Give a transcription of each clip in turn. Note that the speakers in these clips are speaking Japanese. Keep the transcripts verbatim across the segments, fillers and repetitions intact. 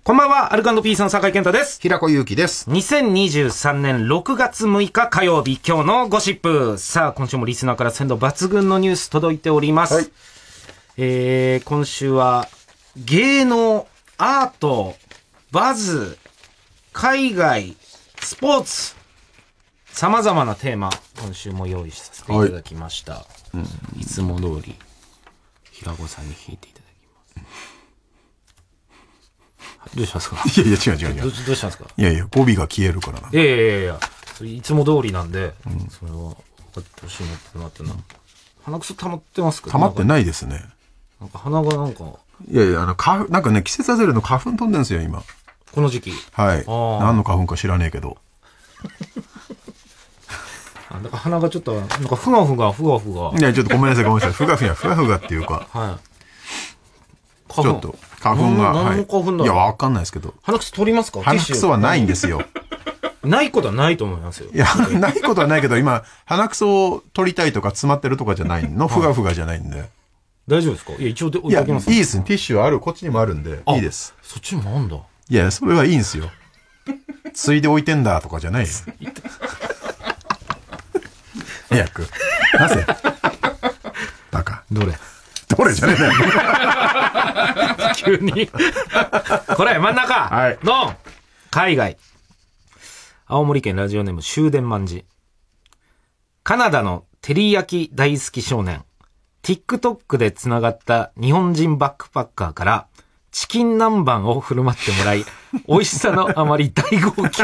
こんばんは、アルコ&ピースの酒井健太です。 平子祐希です。 にせんにじゅうさんねんろくがつむいか火曜日、今日のゴシップ。さあ、今週もリスナーから鮮度抜群のニュース届いております。はい、えー、今週は、芸能、アート、バズ、海外、スポーツ、様々なテーマ、今週も用意させていただきました。はい、いつも通り、平子さんに弾いていただきます。どうしたんですか？ いやいや、違う違う違う。 ど, どうしたんですか？ いやいや、語尾が消えるからな。 いやいやいやいや、いつも通りなんで、うん、それは分かってほしいなってなってな。鼻くそ溜まってますか？ 溜まってないですね。 なんか鼻がなんか。 いやいや、あの、花粉、なんかね、季節外れの花粉飛んでんですよ、今。 この時期。 はい。何の花粉か知らねえけど。 あ、なんか鼻がちょっと、なんかふがふが、ふがふが。 いや、ちょっとごめんなさい、ごめんなさい。ふがふが、ふがふがっていうか。はい。ちょっと、花粉が。 何の花粉だろう、 はい、いや、わかんないですけど。 鼻くそ取りますか？ 鼻くそはないんですよ。 ないことはないと思いますよ。 いや、ないことはないけど、今、鼻くそを取りたいとか詰まってるとかじゃないの、ふがふがじゃないんで。 大丈夫ですか？いや、一応置いておきます。 いや、いいですね。ティッシュある、こっちにもあるんで、いいです。 そっちにもあんだ。 いや、それはいいんですよ。ついで置いてんだとかじゃないよ。早く。なぜバカ。 どれどれじゃねえよ。 急に。これ、真ん中の海外。青森県ラジオネーム終電万事。カナダの照り焼き大好き少年。TikTok で繋がった日本人バックパッカーからチキン南蛮を振る舞ってもらい、美味しさのあまり大号泣。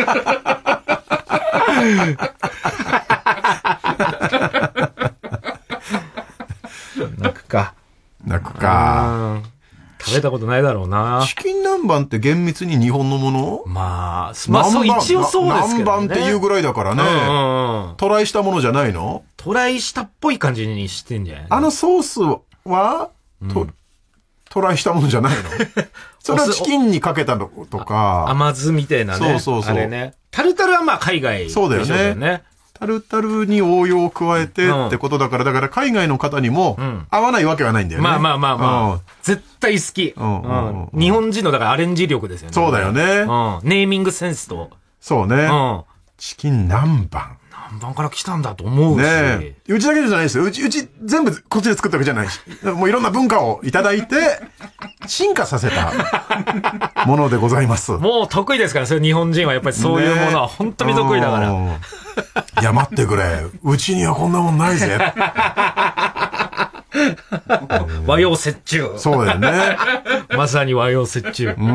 泣くか。 泣くか。 食べたことないだろうな。 チキン南蛮って厳密に日本のもの？ まあ、まあ、そう、一応そうですけどね。 南蛮っていうぐらいだからね。うんうん、トライしたものじゃないの？ トライしたっぽい感じにしてんじゃないの？ あのソースは、うん、ト, トライしたものじゃないの？それはチキンにかけたのとか。 甘酢みたいなね。 そうそうそう。 あれね。タルタルはまあ海外でしょうよね。そうだよね。 タルタルに応用を加えてってことだから、だから海外の方にも合わないわけはないんだよね。 まあまあまあまあ。うん、絶対好き、うんうんうん。日本人のだからアレンジ力ですよね。 そうだよね。うん、 ネーミングセンスと。 そうね。うん、チキン南蛮。 南蛮から来たんだと思うし。 ねえ。うちだけじゃないですよ。うち、うち全部こっちで作ったわけじゃないし。もういろんな文化をいただいて、進化させたものでございます。 もう得意ですから、それ日本人はやっぱりそういうものは本当に得意だから。 ね、いや、待ってくれ。うちにはこんなもんないぜ。 和洋折衷。 そうだよね。 まさに和洋折衷。 うん。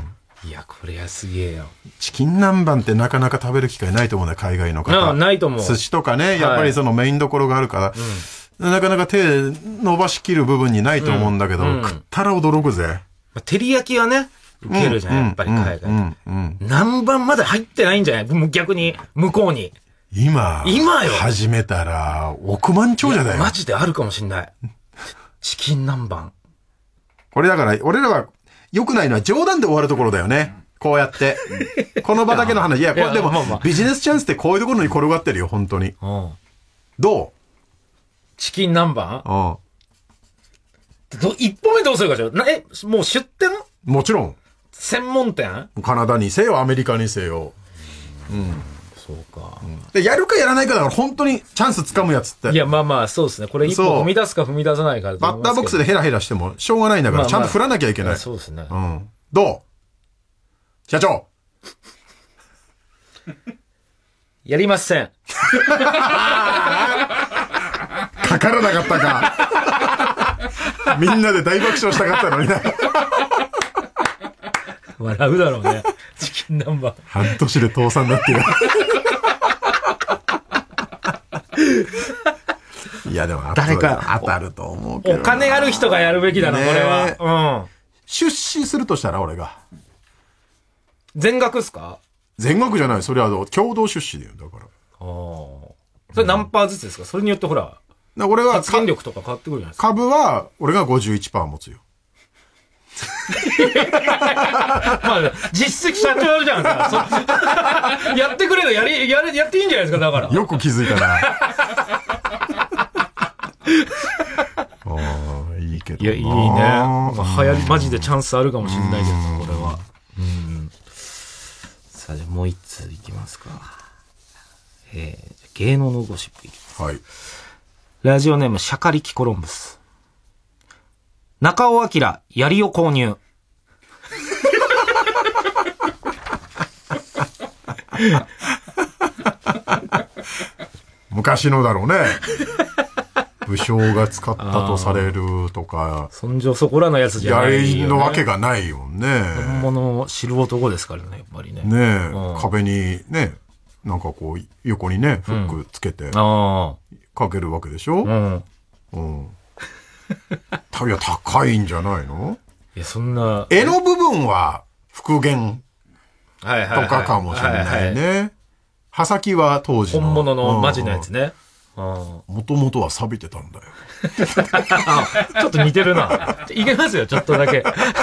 いや、これはすげえよ。 チキン南蛮ってなかなか食べる機会ないと思うんだよ、海外の方。 な、ないと思う。 寿司とかね、やっぱりそのメインどころがあるから、うん、なかなか手伸ばしきる部分にないと思うんだけど、うんうん、食ったら驚くぜ。 照り焼きはね、受けるじゃん、うん、やっぱり海外、うんうんうん。南蛮まで入ってないんじゃない逆に、向こうに。 今、 今よ。 始めたら、億万長者だよ。 マジであるかもしんない。チキン南蛮。 これだから、俺らは、良くないのは冗談で終わるところだよね。こうやって。この場だけの話。いや、これでも、まあまあ、ビジネスチャンスってこういうところに転がってるよ、本当に。うん、どう？ チキン南蛮？ うん。 ど、一歩目どうするかしら。え、もう出店？ もちろん。 専門店？ カナダにせよ、アメリカにせよ。 うん。そうか、うん。 で、やるかやらないかだから本当にチャンス掴むやつって。 いや、まあまあ、そうですね。これ一歩踏み出すか踏み出さないか。 バッターボックスでヘラヘラしてもしょうがないんだから、まあまあ、ちゃんと振らなきゃいけない。 そうですね。 うん。どう？社長やりません。 かからなかったか。みんなで大爆笑したかったのにな。 笑うだろうね。チキン南蛮。 半年で倒産だっていう。いやでも誰か当たると思うけど。 お金ある人がやるべきだな、これは。うん。 出資するとしたら俺が。 全額っすか？ 全額じゃない。それは共同出資だよ。だから。ああ。 それ何パーずつですか？それによってほら。 俺は発言力とか変わってくるじゃないですか。 株は俺が ごじゅういちパーセント 持つよ。 まあ、実績社長じゃんか。やってくれるやり、やれ、やっていいんじゃないですか、だから。 よく気づいたな。ああ、いいけど。 いや、いいね。流行り、マジでチャンスあるかもしれないけど、これは。 もう一通いきますか。えー、芸能のゴシップいきます。 はい。 ラジオネームシャカリキコロンブス。中尾明、槍を購入。 昔のだろうね。武将が使ったとされるとか。 そんじょそこらのやつじゃないよ、ね。 槍のわけがないよね。 本物を知る男ですからね、やっぱりね。 ねえ、うん、壁にね、なんかこう、横にね、フックつけて、かけるわけでしょ。うん。うん。いや、高いんじゃないの？ いや、そんな。 柄の部分は復元とかかもしれないね。刃先は当時の。 本物のマジのやつね。 もともとは錆びてたんだよ。 ちょっと似てるな。いけますよ、ちょっとだけ。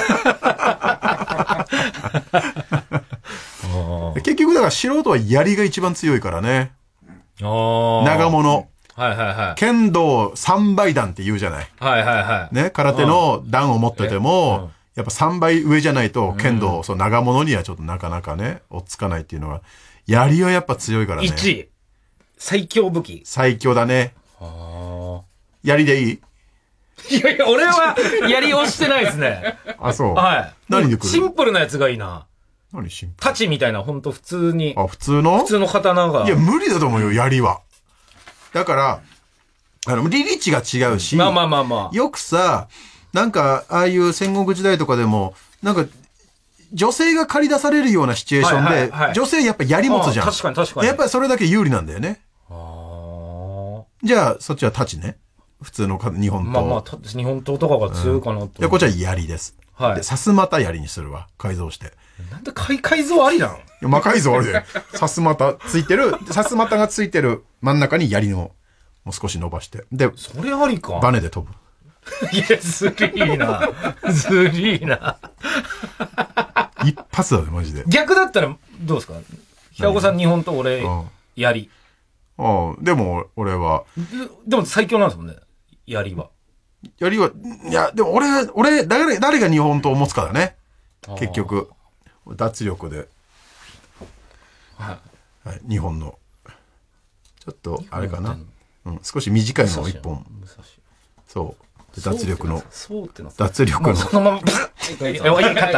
結局だから素人は槍が一番強いからね。長物。 はいはいはい。 剣道三倍段って言うじゃない。 はいはいはい。 ね、空手の段を持ってても、やっぱさんばい上じゃないと剣道、うん、そう長物にはちょっとなかなかね、追っつかないっていうのは、槍はやっぱ強いからね。 いちい。最強武器。 最強だね。は槍でいい？ いやいや、俺は槍押してないですね。 あ、そう。 はい。 何で来る？ シンプルなやつがいいな。 何シンプル？ 太刀みたいな、ほんと普通に。 あ、普通の？ 普通の刀が。 いや、無理だと思うよ、槍は。だから、あの、リリッチが違うし。 まあまあまあまあ。 よくさ、なんか、ああいう戦国時代とかでも、なんか、女性が借り出されるようなシチュエーションで、はいはいはい、女性やっぱ槍持つじゃん。 確かに確かに。 やっぱりそれだけ有利なんだよね。じゃあ、そっちは太刀ね。普通の日本刀。 まあまあ、日本刀とかが強いかなと、うん。 で、こっちは槍です。はい。で、さすまた槍にするわ。改造して。 なんで改改造ありなん？ 魔改造ありで。さすまたついてる、さすまたがついてる真ん中に槍の、もう少し伸ばして。で、 それありか。 バネで飛ぶ。 いや、ずるいな。ずるいな。 一発だね、マジで。 逆だったら、どうですか？平子さん日本刀、俺、槍。 ああ、でも、俺は。 で、でも最強なんですもんね。槍は。 槍は、いや、でも俺、俺、誰、誰が日本刀を持つかだね。結局。脱力で。はい。はい、日本の。ちょっと、あれかな。うん、少し短いのを一本。そう。脱力の。 そうっての。 脱力の。 そのまま、はい、勝った。はい、勝った。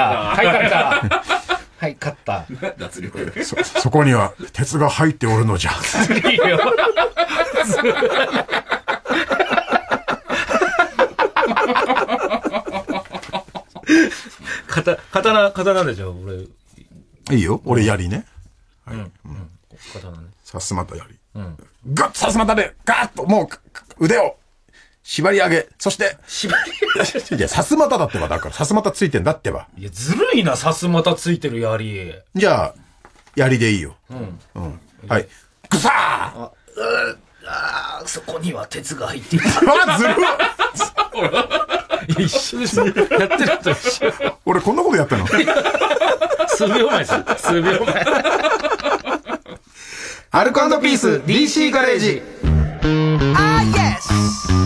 はい、勝った。脱力。 そ、そこには、鉄が入っておるのじゃ。いいよ。 刀、刀、刀でしょ、俺。 いいよ、俺槍ね。はい。うん。 刀ね。 さすまた槍。うん。ガッとさすまたで、ガーッと、もう、腕を、縛り上げ、そして、 縛り上げ。 いや、さすまただってば、だから、さすまたついてんだってば。 いや、ずるいな、さすまたついてる槍。 じゃあ、槍でいいよ。うん。うん。はい。ぐさーあ、 うあそこには鉄が入っている。 あ、ずるい一緒ですよ。やってると一緒。 俺こんなことやったの？ 数秒前ですよ。数秒前。 アルコ&ピース ディーシー ガレージ。あー、イエス。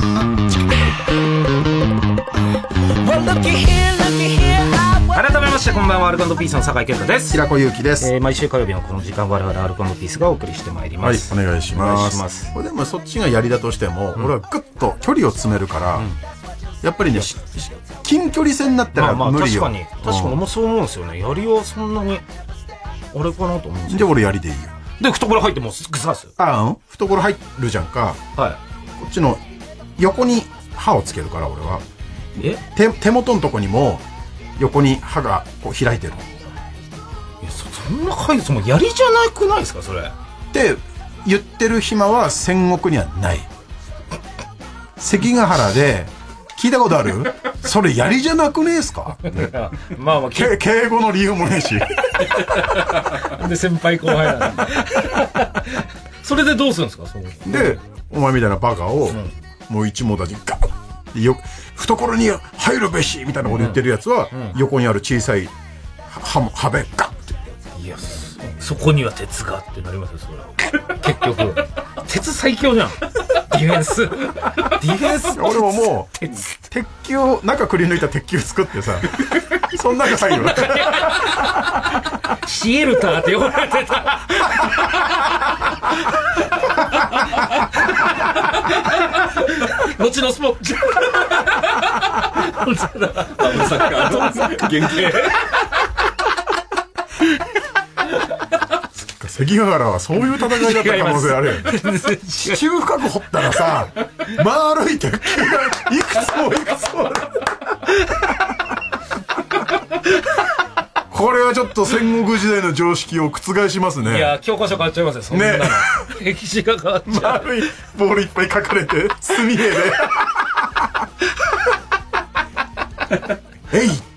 改めましてこんばんは、アルコ&ピースの酒井健太です。 平子祐希です。 えー、毎週火曜日のこの時間我々アルコ&ピースがお送りしてまいります。 はい、お願いします。お願いします。これでもそっちが槍だとしても、うん、俺はグッと距離を詰めるから、うん、やっぱりね、近距離戦になったら無理よ。 まあまあ確かに、確かにもそう思うんですよね。槍はそんなに、あれかなと思うんですよ。 で、俺槍でいいよ。 で、懐入ってもうぐさっすよ。 ああ、懐入るじゃんか。はい。こっちの横に刃をつけるから、俺は。え手、手元のとこにも、横に刃がこう開いてる。 いや、そ、そんな回数も槍じゃなくないですか、それ。 って言ってる暇は戦国にはない。関ヶ原で、聞いたことある？それ槍じゃなくねえすか？まあまあ、敬語の理由もねえし。 で、先輩後輩なんで。それでどうするんですか？そので、お前みたいなバカを、うん、もう一網打尽ガッよ、懐に入るべしみたいなこと言ってるやつは、うんうん、横にある小さい刃刃べガッて。 いや、そこには鉄がってなりますよ、それは。結局。鉄最強じゃん。 ディフェンス。ディフェンス。 俺ももう、鉄球を、中くり抜いた鉄球作ってさ、そん中入るわ。 シエルターって呼ばれてた。後のスポッチ。 アムサッカー、アムサッカー原型。 関ヶ原はそういう戦いだった可能性あるよね。地中深く掘ったらさ、丸い鉄球がいくつもいくつも。これはちょっと戦国時代の常識を覆しますね。 いや、教科書変わっちゃいますよ、そんなの。ね、歴史が変わっちゃう。 丸いボールいっぱい書かれて、墨絵で。えいって。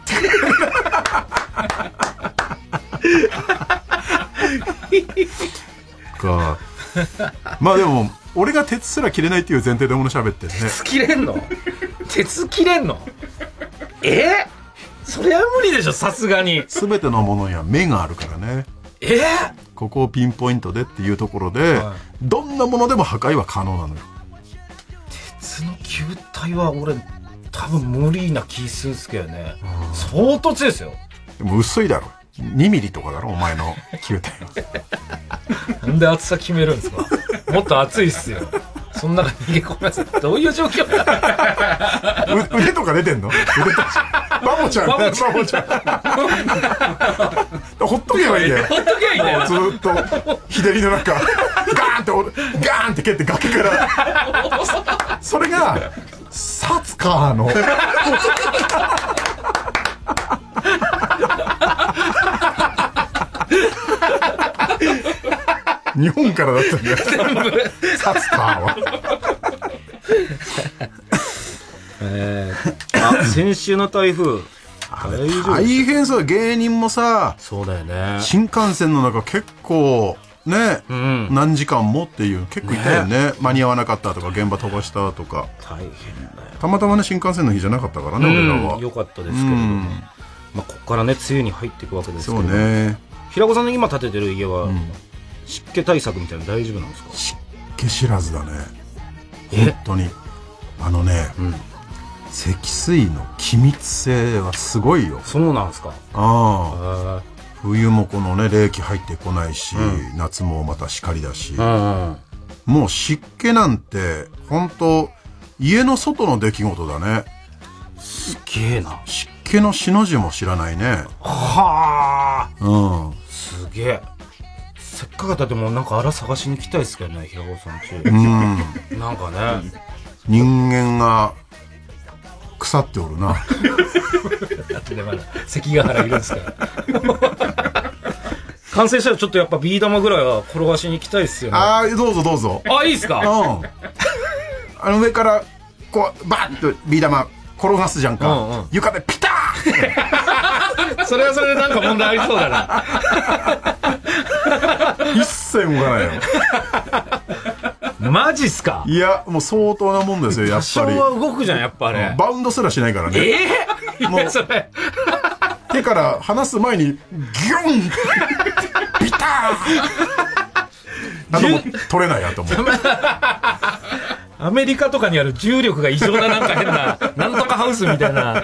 か。まあでも、俺が鉄すら切れないっていう前提でもの喋ってるね。 鉄切れんの？鉄切れんの？えーそれは無理でしょ、さすがに。 すべてのものには目があるからね。 えー、 ここをピンポイントでっていうところで、はい、どんなものでも破壊は可能なのよ。 鉄の球体は俺多分無理な気するんですけどね。相当強いですよ。 でも薄いだろ。にミリとかだろ、お前の球体は。なんで厚さ決めるんですか？もっと厚いっすよ。そんな逃げ込みます。どういう状況腕とか出てんの？腕とか。バボちゃん。バボちゃん。ほっとけばいいんだよ。 ほっとけばいいんだよ。 ずーっと左の中、ガーンって、ガーンって蹴って崖から。それが、サツカーの。日本からだったんだよ。サツカーは。 えー、あ、先週の台風。 大変そう。芸人もさ、 そうだよね。 新幹線の中結構、ね、うん、何時間もっていう、結構いたよね。ね、間に合わなかったとか、現場飛ばしたとか。 大変だよ。 たまたまね、新幹線の日じゃなかったからね、うん、俺らは。 よかったですけれども。うん、まあ、ここからね、梅雨に入っていくわけですけど。 そうね。 平子さんの今建ててる家は、うん、湿気対策みたいなの大丈夫なんですか？ 湿気知らずだね。本当に。あのね、うん、積水の気密性はすごいよ。 そうなんですか？ ああ。冬もこのね、冷気入ってこないし、うん、夏もまたしかりだし、うんうん、もう湿気なんて、本当家の外の出来事だね。 すげえな。 湿気のしの字も知らないね。 はあ。うん。 すげえ。せっかくだってもうなんかあら探しに来たいですけどね、平子さんち。 うん。 なんかね。 人間が腐っておるな。 だってね、まだ関ヶ原いるんですから。完成したらちょっとやっぱビー玉ぐらいは転がしに行きたいっすよね。 ああ、どうぞどうぞ。 あ、いいっすか？ うん。あの上からこうバッとビー玉転がすじゃんか。うんうん、床でピター。それはそれでなんか問題ありそうだな。 一切動かないよ。 マジっすか？ いや、もう相当なもんですよ、やっぱり。 多少は動くじゃん、やっぱあれ。 バウンドすらしないからね。 ええー、もうそれ。 手から離す前に、ギュンビターあともう取れないやと思う。 アメリカとかにある重力が異常ななんか変な、なんとかハウスみたいな。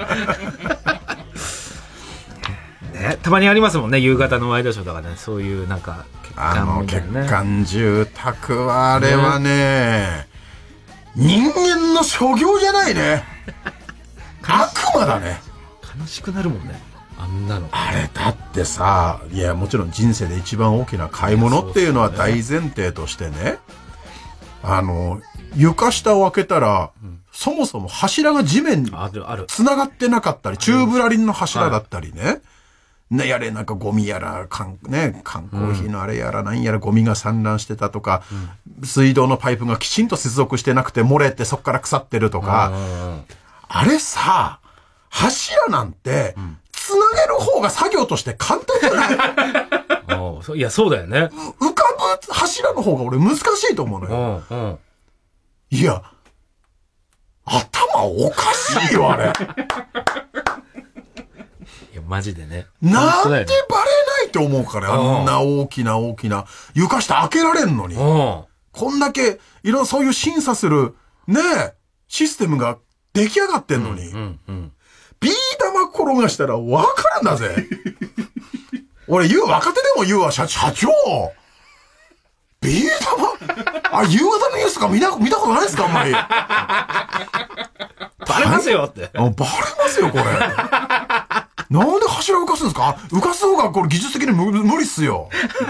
ね、たまにありますもんね、夕方のワイドショーとかね、そういうなんか、 あの欠陥住宅はあれはね、人間の所業じゃないね。悪魔だね。 悲しくなるもんね、あんなの。 あれだってさ、いやもちろん人生で一番大きな買い物っていうのは大前提としてね、あの床下を開けたら、うん、そもそも柱が地面につながってなかったり、チューブラリンの柱だったりね、ね、やれなんかゴミやら、缶、ね、缶コーヒーのあれやら、なんやらゴミが散乱してたとか、うん、水道のパイプがきちんと接続してなくて漏れてそっから腐ってるとか、あれさ、柱なんて、うん、つなげる方が作業として簡単じゃない？ いや、そうだよね。 浮かぶ柱の方が俺難しいと思うのよ。うんうん、いや、頭おかしいよ、あれ。 いや、マジでね。 なんでバレないと思うから、あんな大きな大きな、床下開けられんのに。 こんだけ、いろんなそういう審査する、ねえ、システムが出来上がってんのに、うんうんうん、ビー玉転がしたらわかるんだぜ。俺言う、若手でも言うわ、社社長ビー玉あ、夕方のニュースとか見た、見たことないですかあんまり。 バレますよって。 バレますよ、これ。なんで柱浮かすんですか浮かす方がこれ技術的に無無理っすよ。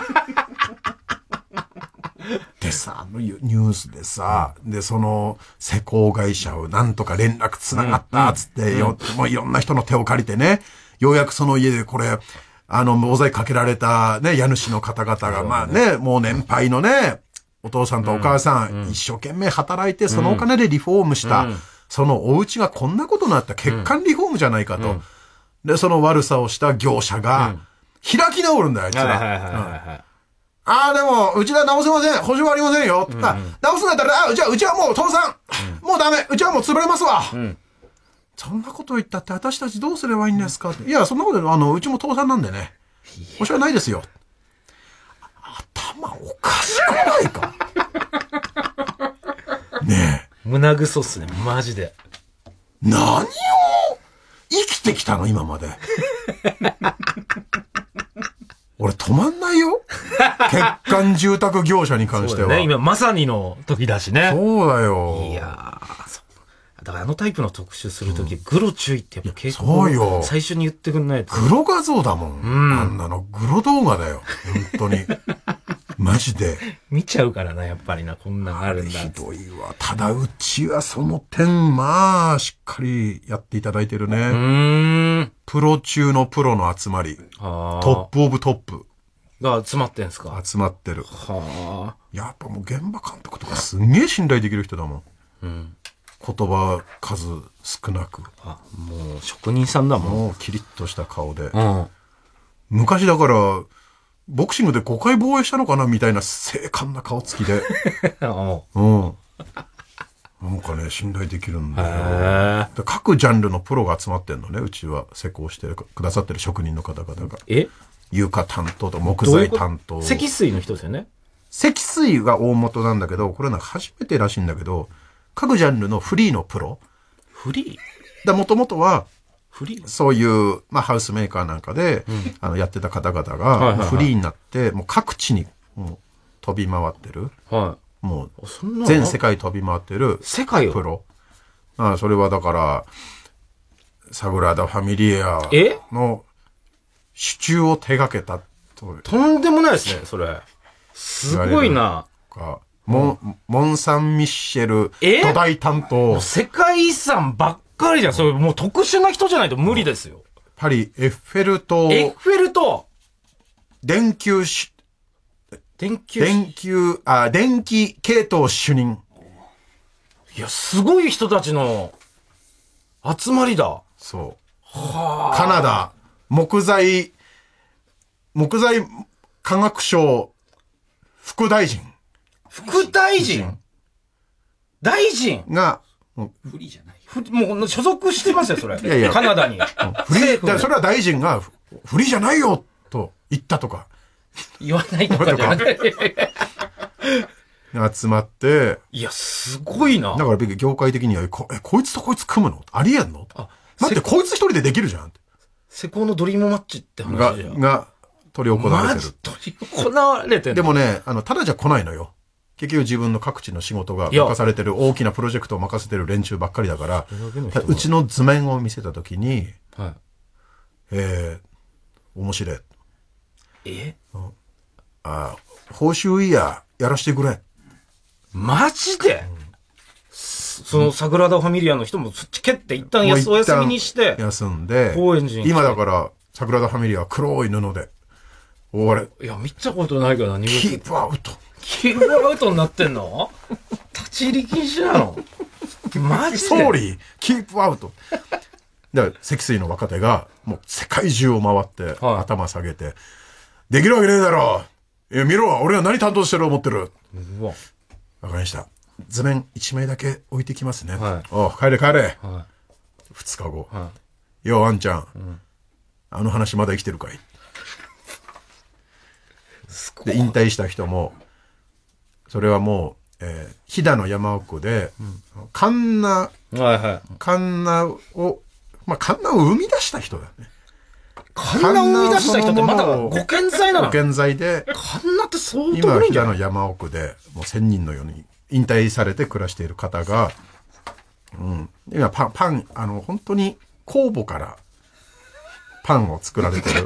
でさ、ニュースでさ、うん、で、その、施工会社をなんとか連絡つながったっつって、うん、よ、もういろんな人の手を借りてね、ようやくその家でこれ、あの、モザイクかけられたね、家主の方々が、まあね、もう年配のね、お父さんとお母さん、うん、一生懸命働いて、そのお金でリフォームした、うん、そのお家がこんなことになった欠陥リフォームじゃないかと。うん、で、その悪さをした業者が、開き直るんだよ、あいつら。ああ、でも、うちは直せません。補助はありませんよ。うんうん、直すんだったら、あ、うちは、うちはもう倒産。うん、もうダメ。うちはもう潰れますわ。うん、そんなこと言ったって私たちどうすればいいんですかって。いや、そんなこと、あの、うちも倒産なんでね。補助はないですよ。頭おかしくないかねえ。 胸ぐそっすね、マジで。 何を生きてきたの今まで。俺止まんないよ。欠陥住宅業者に関しては。 そうだね、今まさにの時だしね。 そうだよ。 いやー、そう。だからあのタイプの特集するとき、うん、グロ注意ってやっぱ結構、そうよ。最初に言ってくんないと。 グロ画像だもん。うん、あんなのグロ動画だよ。本当に。マジで。 見ちゃうからな、やっぱりな、こんなのあるんだ。 ひどいわ。ただうちはその点、まあ、しっかりやっていただいてるね。うーん。プロ中のプロの集まり。トップオブトップ。 が集まってんすか？ 集まってる。はあ。やっぱもう現場監督とかすんげえ信頼できる人だもん。うん。言葉数少なく。 あ、もう職人さんだもん。もうキリッとした顔で。うん。昔だから、ボクシングでごかい防衛したのかなみたいな精悍な顔つきで。うん。なんかね、信頼できるんだよ。各ジャンルのプロが集まってんのね、うちは施工してくださってる職人の方々が。え床担当と木材担当。 積水の人ですよね。 積水が大元なんだけど、これなんか初めてらしいんだけど、各ジャンルのフリーのプロ。 フリーだ、もともとは、フリーそういう、まあ、ハウスメーカーなんかで、うん、あの、やってた方々が、フリーになって、もう各地に、もう、飛び回ってる。はい。もう、全世界飛び回ってる。 世界をプロ。ああ、それはだから、サグラダ・ファミリエアの、支柱を手掛けたと。とんでもないですね、それ。すごいな。 モン、モンサンミッシェル、土台担当。 世界遺産ばっかりじゃん。それもう特殊な人じゃないと無理ですよ。 パリ、エッフェル塔。 エッフェル塔電球し、 電球電球、あ、電気系統主任。 いや、すごい人たちの集まりだ。 そう。はあ。カナダ。木材、木材科学省副大臣。 副大臣大臣が、 フリーじゃないよ。もう所属してますよ、それ。 いやいやカナダに。 フリー、それは大臣が、フリーじゃないよと言ったとか。 言わないとかじゃなくて。 集まって。 いや、すごいな。 だから業界的には、こ、え、こいつとこいつ組むのありえんのあ、待って、こいつ一人でできるじゃん。 施工のドリームマッチって話じゃん。 が、が、取り行われてる。 取り行われてる。 でもね、あの、ただじゃ来ないのよ。結局自分の各地の仕事が任されてる、大きなプロジェクトを任せてる連中ばっかりだから、うちの図面を見せたときに、はい、えー、面白い。 え、 うん、あ、報酬いいや、やらしてくれ。 マジで、うん、そのサグラダ・ファミリアの人もチケって一旦お休みにして、 休んで、 高円寺今だからサグラダ・ファミリアは黒い布で覆われ。 いや、見たことないからな、 キープアウト。 キープアウトになってんの？立ち入り禁止なの？マジで？ ソーリー、キープアウト。だから、積水の若手が、もう世界中を回って、はい、頭下げて、できるわけねえだろ。いや、見ろ、俺は何担当してる思ってる。うわ。わかりました。図面一枚だけ置いてきますね。はい、お帰れ帰れ。はい、二日後。はい、よう、あんちゃん、うん。あの話まだ生きてるかい？で、引退した人も、 それはもう、えー、飛騨の山奥で、うん、カンナ、 はいはい、 カンナを、まあ、カンナを生み出した人だよね。 カンナを生み出した人ってまだご健在なの？ ご健在で、 カンナって相当今、飛騨の山奥で、もう千人のように引退されて暮らしている方が、うん。今、パン、パン、あの、本当に酵母からパンを作られてる。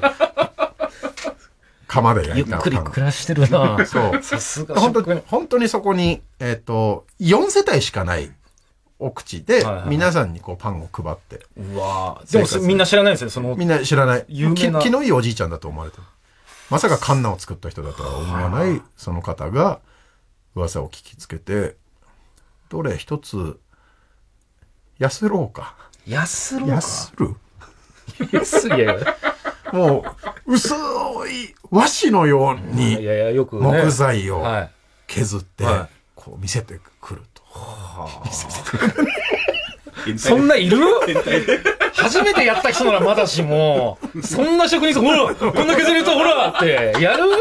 釜で焼いたパン。 ゆっくり暮らしてるな。 そう。 さすが。 本当に、本当にそこに、えっと、よん世帯しかない奥地で、はいはい、皆さんにこうパンを配って。 うわでもみんな知らないですよ、その。 みんな知らない。 有名な。 気のいいおじいちゃんだと思われてる。まさかカンナを作った人だとは思わない、その方が、噂を聞きつけて、どれ一つ、安ろうか。 安ろうか。 安る安いやもう、薄い和紙のように、 いやいやよくね、 木材を削って、はい、こう見せてくると。 はあ、見せてくる。そんないる初めてやった人ならまだしも、そんな職人さん、ほら、こんな削るとほらって、やる？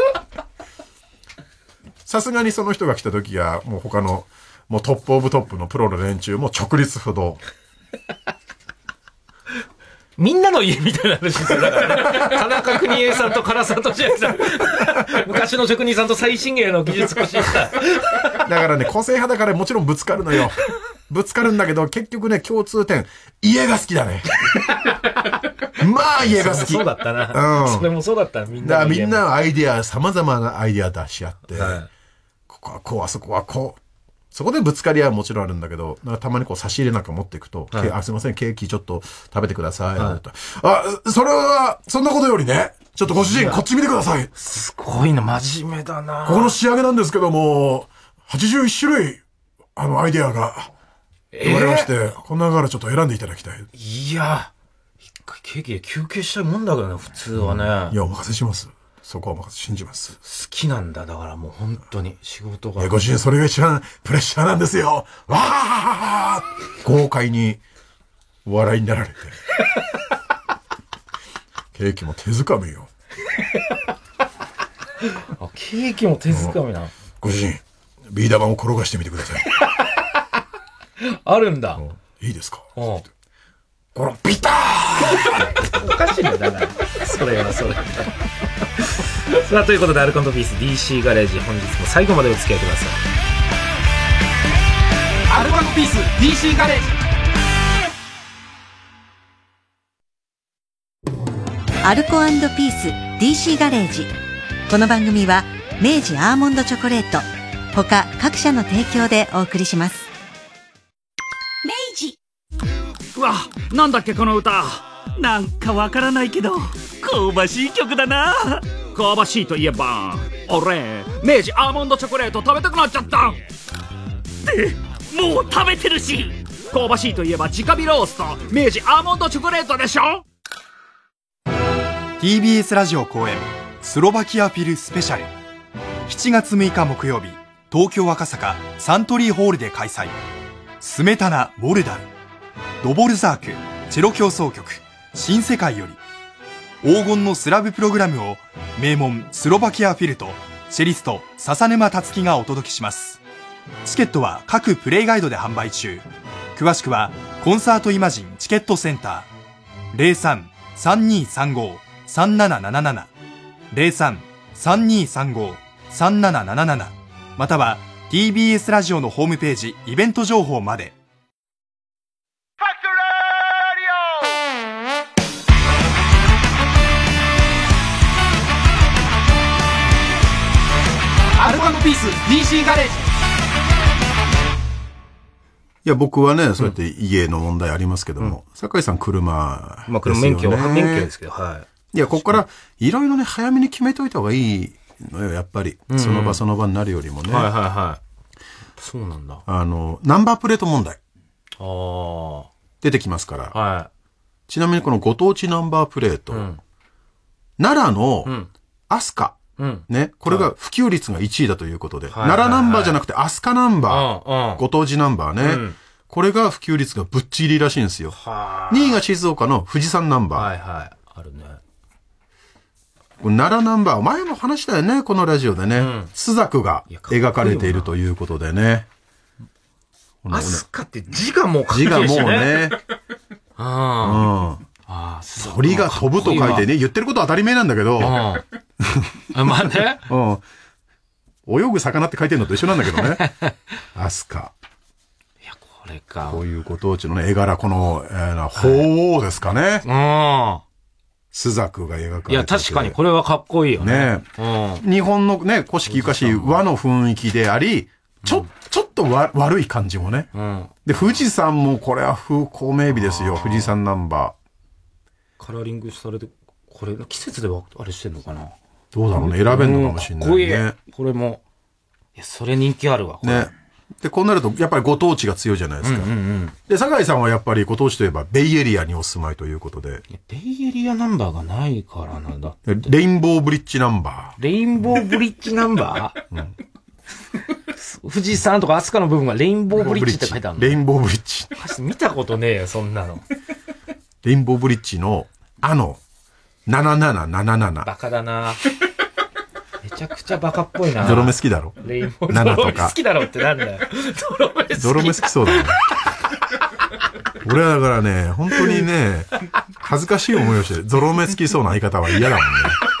さすがにその人が来た時は、もう他の、もうトップオブトップのプロの連中も直立不動。 みんなの家みたいな話ですよ。だからね、田中邦衛さんと唐沢俊明さん。昔の職人さんと最新鋭の技術駆使した。 だからね、個性派だからもちろんぶつかるのよ。ぶつかるんだけど、結局ね、共通点、家が好きだね。まあ家が好き。 そうだったな。うん。それもそうだった。みんな。 だからみんなアイディア、様々なアイディア出し合って、はい、ここはこう、あそこはこう。そこでぶつかりはもちろんあるんだけど、なんかたまにこう差し入れなんか持っていくと、はい、あ、すいません、ケーキちょっと食べてください。はい、あ、それは、そんなことよりね、ちょっとご主人、こっち見てください。 すごいな、真面目だな。 ここの仕上げなんですけども、はちじゅういち種類、あの、アイデアが、生まれまして、えー、こんなからちょっと選んでいただきたい。 いや、一回ケーキで休憩したいもんだけどね、普通はね。うん、 いや、お任せします。そこはもう信じます。 好きなんだ。だからもう本当に仕事が。 いや、ご主人それが一番プレッシャーなんですよ。わー豪快にお笑いになられて。ケーキも手づかみよ。 あ、ケーキも手づかみな。 ご主人、ビー玉を転がしてみてください。 あるんだ。 いいですか？ このビターおかしいね、だから。それはそれ。さあ、ということで、アルコ&ピース ディーシー ガレージ、本日も最後までお付き合いください。アルコ&ピース ディーシー ガレージ。アルコ&ピース ディーシー ガレージ。この番組は明治アーモンドチョコレート他各社の提供でお送りします。 明治。うわ、なんだっけこの歌。なんかわからないけど香ばしい曲だな。香ばしいといえば俺明治アーモンドチョコレート食べたくなっちゃった。ってもう食べてるし。香ばしいといえば直火ロースト明治アーモンドチョコレートでしょ。 ティービーエス ラジオ公演スロバキアフィルスペシャル、しちがつむいか木曜日、東京赤坂サントリーホールで開催。スメタナ・モルダル、ドボルザークチェロ協奏曲新世界より、黄金のスラブプログラムを名門スロバキアフィルとチェリスト笹沼達樹がお届けします。チケットは各プレイガイドで販売中。詳しくはコンサートイマジンチケットセンター ゼロさん さんにーさんご さんななななな ゼロさん さんにーさんご さんなななな または ティービーエス ラジオのホームページイベント情報まで。 アルコ&ピース ディーシー ガレージ。 いや、僕はね、そうやって家の問題ありますけども、うん、酒井さん車ですよね。 まあ、車免許は免許ですけど、はい。 いや、ここからいろいろね、早めに決めといた方がいいのよ、やっぱり。うんうん、その場その場になるよりもね。 はいはいはい。そうなんだ。 あの、ナンバープレート問題。 ああ。 出てきますから。 はい。 ちなみにこのご当地ナンバープレート。うん、奈良の飛鳥。うん、ね。これが普及率がいちいだということで。はい、奈良ナンバーじゃなくて飛鳥ナンバー。うん、ご当地ナンバーね、うん。これが普及率がぶっちぎりらしいんですよ。にいが静岡の富士山ナンバー。 はいはい。あるね。 奈良ナンバー、前も話したよね、このラジオでね。うん、朱雀が描かれているということでね。 アスカって字がもう書いてるしね。 字がもうね。 ああ。鳥が飛ぶと書いてね、言ってることは当たり前なんだけど。 まあね。 うん。泳ぐ魚って書いてるのと一緒なんだけどね。アスカ。 いや、これか。 こういうご当地のね、絵柄、この、えー、鳳凰ですかね。 うん。 朱雀が描かれてて。 いや、確かにこれはかっこいいよね。 ね、うん、日本のね、古式ゆかしい和の雰囲気であり、ちょ、うん、ちょっとわ悪い感じもね、うん。で、富士山もこれは風光明媚ですよ。富士山ナンバー。カラーリングされて、これ季節ではあれしてんのかな。 どうだろうね。選べんのかもしれないね。かっこいい。 これも。いや、それ人気あるわ。これね。で、こうなると、やっぱりご当地が強いじゃないですか。うんうんうん、で、酒井さんはやっぱりご当地といえば、ベイエリアにお住まいということで。 ベイエリアナンバーがないからなんだ。 レインボーブリッジナンバー。レインボーブリッジナンバー、うん、富士山とか飛鳥の部分がレインボーブリッジって書いてあるの。 レインボーブリッジ。 見たことねえよ、そんなの。 レインボーブリッジの、あの、なななななななな。 バカだな。めちゃくちゃバカっぽいな。 ゾロ目好きだろ。 レインボーななとか。好きだろってなんだよ。ゾロ目好き。 ゾロ目好きそうだね。俺はだからね、本当にね、恥ずかしい思いをしてる。ゾロ目好きそうな相方は嫌だもんね。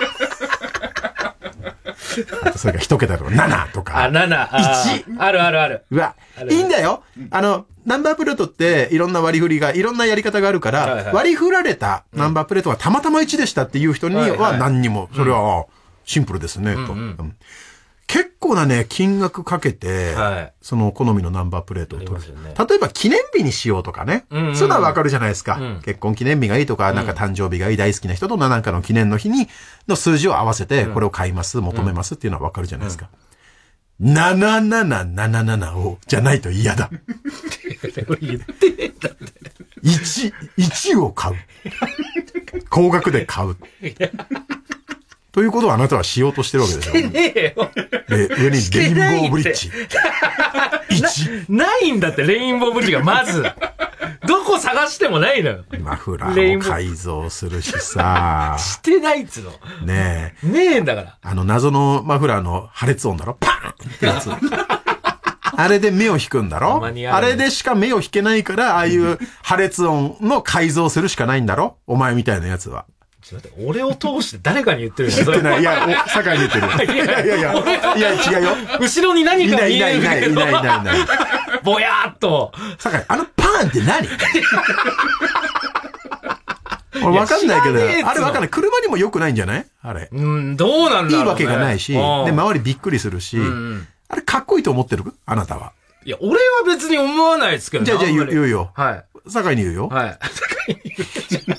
あとそれから一桁とか、ななとか。 あ、なな。いち。あるあるある。 うわ、いいんだよ。あの、ナンバープレートっていろんな割り振りが、いろんなやり方があるから、はいはい、割り振られたナンバープレートはたまたまいちでしたっていう人には何にも、それはシンプルですね、うんと、うんうん。結構なね、金額かけて、はい、その好みのナンバープレートを取る。ね、例えば記念日にしようとかね。うんうんうん、そういうのはわかるじゃないですか、うん。結婚記念日がいいとか、なんか誕生日がいい、大好きな人と何かの記念の日に、の数字を合わせて、これを買います、求めますっていうのはわかるじゃないですか。うんうん、ななななななななを、じゃないと嫌だ。 言ってねえんだって。 いち、いちを買う。高額で買う。ということをあなたはしようとしてるわけでしょ。 してねえよ。 で、上にレインボーブリッジ。いちな。ないんだって、レインボーブリッジがまず。どこ探してもないのよ。 マフラーを改造するしさ。 してないっつうの。 ねえ。ねえんだから。 あの謎のマフラーの破裂音だろパーンってやつ。あれで目を引くんだろ、ね、あれでしか目を引けないから、ああいう破裂音の改造するしかないんだろお前みたいなやつは。 ちょっと待って、俺を通して誰かに言ってるよ。言ってない。いや、酒井に言ってる。いやいやいや、いや、違うよ。 後ろに何か見えるけど。いないいないいないいないいない。ぼやーっと。 酒井、あのパーンって何俺わかんないけど、あれわかんない。車にも良くないんじゃないあれ。 うん、どうなんだろう、ね。 いいわけがないし、で、周りびっくりするし、うん、あれかっこいいと思ってるあなたは。 いや、俺は別に思わないですけどね。 じゃあ、じゃあ言う、言うよ。 はい。 酒井に言うよ。 はい。酒井に言う。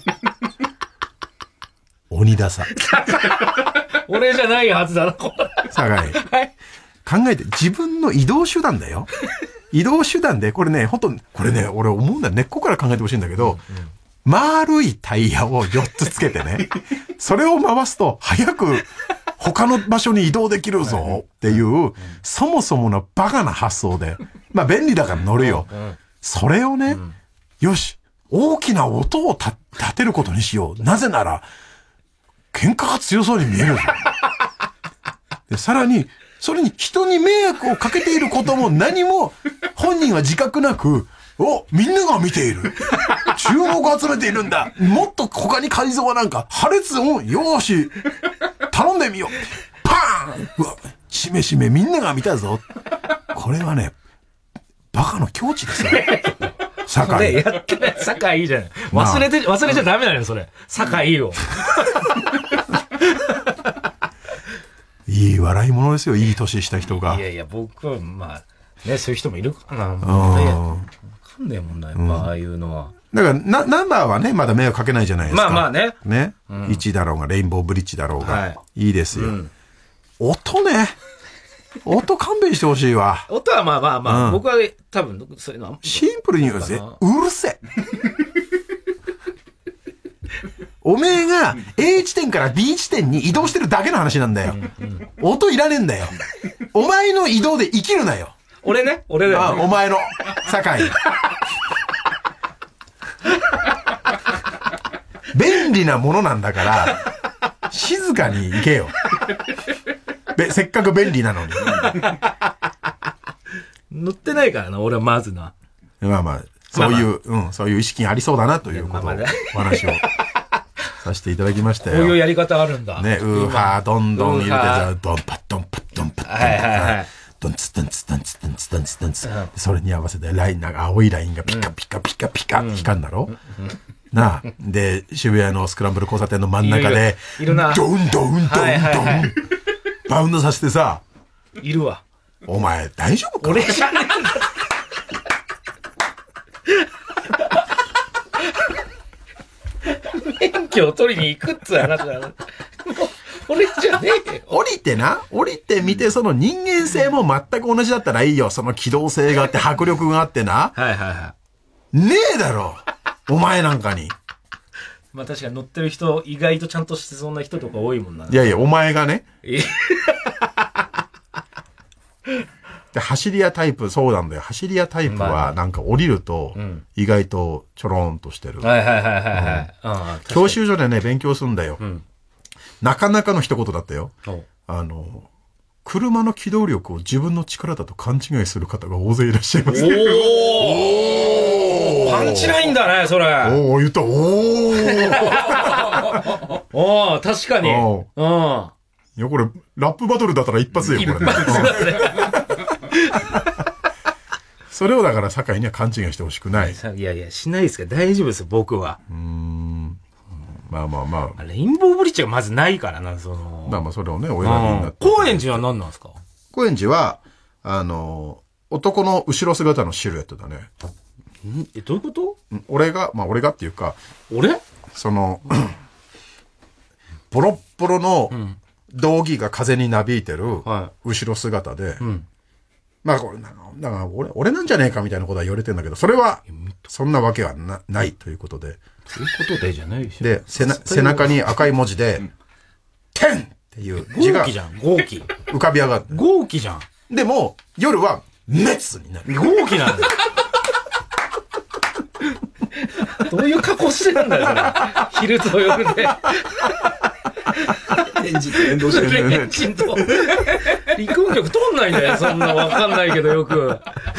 鬼ださ。 俺じゃないはずだな、これ。 酒井。はい。考えて、自分の移動手段だよ。移動手段で、これね、本当これね、俺思うんだよ。根っこから考えてほしいんだけど、うんうん、丸いタイヤをよっつつけてね、それを回すと、早く他の場所に移動できるぞっていう、そもそものバカな発想で、まあ便利だから乗るよ。それをね、よし、大きな音を立てることにしよう。なぜなら、喧嘩が強そうに見えるぞ。で、さらに、それに人に迷惑をかけていることも何も本人は自覚なく、お、みんなが見ている。注目を集めているんだ。もっと他に改造はなんか、破裂音、よーし、頼んでみよう。パーンうわ、しめしめみんなが見たぞ。これはね、バカの境地ですよ。酒井。 やってない。酒井いいじゃない。忘れて、忘れちゃダメなのよ、それ。酒井いいよ。 いい笑い物ですよ、いい年した人が。 いやいや、僕は、まあ、ね、そういう人もいるかな。もうね、わかんねえもんな、やっぱ、ああいうのは。 だから、な、ナンバーはね、まだ迷惑かけないじゃないですか。 まあまあね。 ね。うん、いちだろうが、レインボーブリッジだろうが。はい、いいですよ。うん、音ね。音勘弁してほしいわ。 音はまあまあまあ、うん、僕は多分、そういうのは。 シンプルに言うぜ。うるせえ。おめえが A 地点から B 地点に移動してるだけの話なんだよ。うんうん、音いらねえんだよ。お前の移動で生きるなよ。 俺ね、俺だよ、 ね。あ、お前の、酒井。便利なものなんだから、 静かに行けよ。べ、せっかく便利なのに。 乗ってないからな、俺はまずな。 まあまあ、そういう、まあまあ、うん、そういう意識がありそうだなということを、お話をさせていただきましたよ。 こういうやり方あるんだ。 ね、ウーハー、どんどん入れて、じゃあ、ドンパッドンパッドンパッドンパッ。はいはいはい。ドンツドンツドンツドンツドンツドンツ。それに合わせて、ライン、なんか青いラインがピカピカピカピカって光るんだろ、うんうん、なあ。で、渋谷のスクランブル交差点の真ん中で、 いるな。 ドンドンドンドン、はいはいはい、バウンドさせてさ、 いるわ。 お前、大丈夫か？ 俺じゃねえんだ。免許を取りに行くっつう話だな。俺じゃねえよ。 降りてな、降りてみて、その人間性も全く同じだったらいいよ。その機動性があって、迫力があってな。 はいはいはい。 ねえだろ。お前なんかに。 まあ確かに乗ってる人、意外とちゃんとしてそうな人とか多いもんな。 いやいや、お前がね。で走り屋タイプ、そうなんだよ。走り屋タイプは、なんか降りると、意外とちょろんとしてる。 はいはいはいはいはい。 教習所でね、勉強するんだよ。うん、なかなかの一言だったよ。あの、車の機動力を自分の力だと勘違いする方が大勢いらっしゃいます。おーパンチラインだね、それ。 おー、言った、おーおー、確かに。うん。 いや、これ、ラップバトルだったら一発よ、これね。それをだから、酒井には勘違いしてほしくない。 いやいや、しないですけど、大丈夫ですよ、僕は。 うーん。まあまあまあ。 レインボーブリッジがまずないからな、その。 まあまあ、それをね、お選びになって。 高円寺は何なんですか？ 高円寺は、あの、男の後ろ姿のシルエットだね。 んえ、どういうこと？ 俺が、まあ俺がっていうか、 俺？ その、ボロッボロの道着が風になびいてる後ろ姿で、うん、まあこれ、だから俺、俺なんじゃねえかみたいなことは言われてんだけど、それは、そんなわけは な, ないということで。 そういうことでじゃないでしょ。 で、背, な背中に赤い文字で、天っていう字が、 豪気じゃん、豪気。 浮かび上がって。 豪気じゃん。 でも、夜は、滅になる。 豪気なんだよ。どういう格好してるんだよ、それ。昼と夜で。 エンジンと連動してるね。 エンジンと。陸運局通んないんだよ、そんなわかんないけどよく。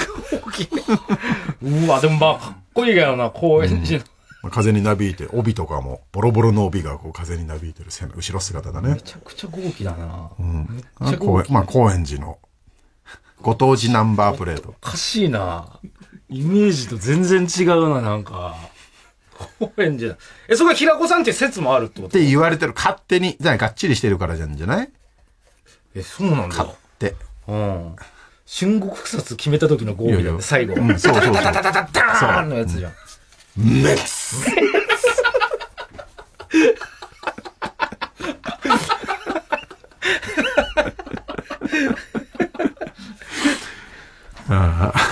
うわ、でもまあ、かっこいいけどな、高円寺の。 うん、風になびいて、帯とかも、ボロボロの帯がこう風になびいてる後ろ姿だね。 めちゃくちゃ豪気だな。 うん。めっちゃ豪気。まあ、高円寺の、ご当地ナンバープレート。 おかしいな。イメージと全然違うな、なんか。高円寺だ。え、それが平子さんって説もあるってこと？ って言われてる。勝手に。じゃあ、がっちりしてるからじゃんじゃない？ え、そうなんだ。 勝手。 うん。春国殺決めた時のゴールだよね、最後。 うん、そうそうそう。 タタタタタターンのやつじゃん。 メッああ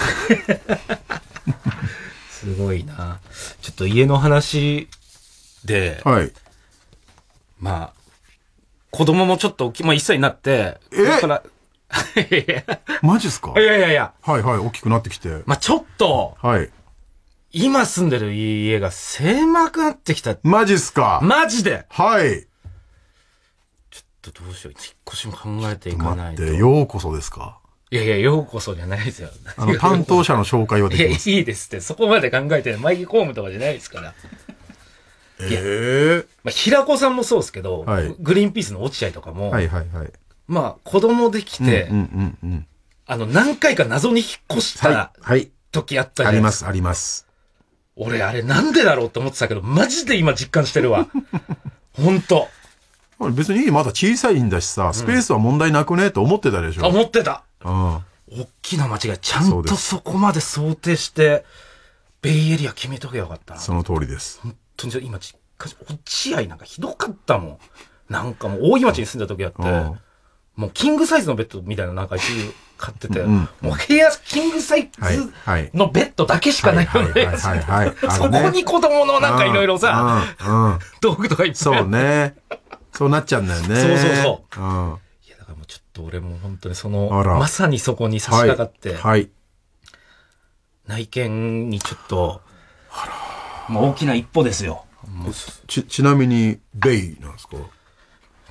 すごいな。ちょっと家の話で、 はい。 まあ、子供もちょっと、まあ、一歳になって、 えだからマジっすか？ いやいやいや。 はいはい、大きくなってきて。 まあ、ちょっと、 はい。 今住んでる家が狭くなってきた。 マジっすか？ マジで。 はい。 ちょっとどうしよう。引っ越しも考えていかないと。 待って、ようこそですか？ いやいや、ようこそじゃないですよ。 あの、担当者の紹介はできます。 いや、いいですって。そこまで考えてない。マイキーコームとかじゃないですから。 ええー。 まあ、平子さんもそうですけど、 はい、 グリーンピースの落合とかも、 はいはいはい。 まあ、子供できて、 うんうんうんうん、 あの、何回か謎に引っ越した時あったじゃないですか。 あります、あります。 俺、あれなんでだろうって思ってたけど、マジで今実感してるわ。ほんと。 別にまだ小さいんだしさ、スペースは問題なくねって思ってたでしょ。 うん、思ってた。 うん。 大きな間違い。ちゃんとそこまで想定して、ベイエリア決めとけばよかったな。 その通りです。 本当に今実感し、落合なんかひどかったもん。なんかもう大井町に住んだ時だって、うん、もうキングサイズのベッドみたいななんか一時買ってて、うん、もう部屋、キングサイズのベッドだけしかないよね。そこに子供のなんかいろいろさ、道具とかいっぱい。 そうね。そうなっちゃうんだよね。 そうそうそう。 うん、 いや、だからもうちょっと俺も本当にその、まさにそこに差し掛かって、はいはい、内見にちょっと、まあ、大きな一歩ですよ。 ち、ちなみに、ベイなんですか？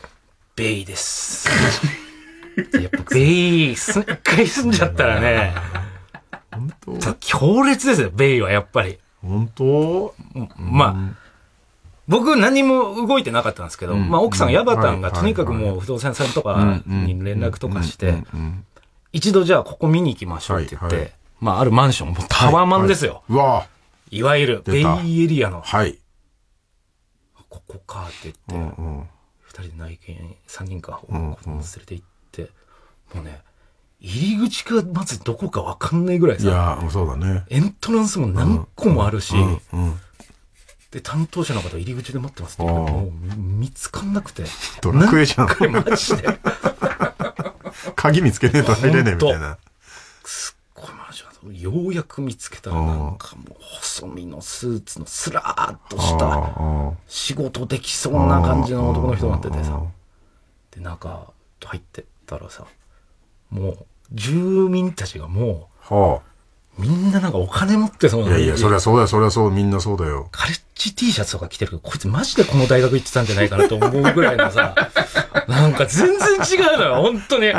ベイです。やっぱベイ、一回住んじゃったらね、 本当強烈ですよ、ベイはやっぱり。 本当まあ、うん、僕何も動いてなかったんですけど、うん、まあ奥さんヤバタンがとにかくもう不動産屋さんとかに連絡とかして、一度じゃあここ見に行きましょうって言って、はいはい、まああるマンション、タワーマンですよ。 はいはい、うわいわゆるベイエリアの。 はい。 ここかって言って、うんうん、ふたりで内見さんにんか、子供連れて行って、もうね、入り口がまずどこかわかんないぐらいさ。 いやー、そうだね。 エントランスも何個もあるし、 うんうんうん、 で、担当者の方入り口で待ってますって言うもう見つかんなくて。 ドラクエじゃん。 マジで。 鍵見つけねえと入れねえみたいな。 すっごいマンション。ようやく見つけたらなんかもう細身のスーツのスラーっとした仕事できそうな感じの男の人になっててさ。で、中入ってったらさ、もう住民たちがもう、はあ、みんななんかお金持ってそうな。 いやいや、そりゃそうだよ、そりゃそう、みんなそうだよ。 カレッジ T シャツとか着てるけど、こいつマジでこの大学行ってたんじゃないかなと思うぐらいのさ、なんか全然違うのよ、本当に。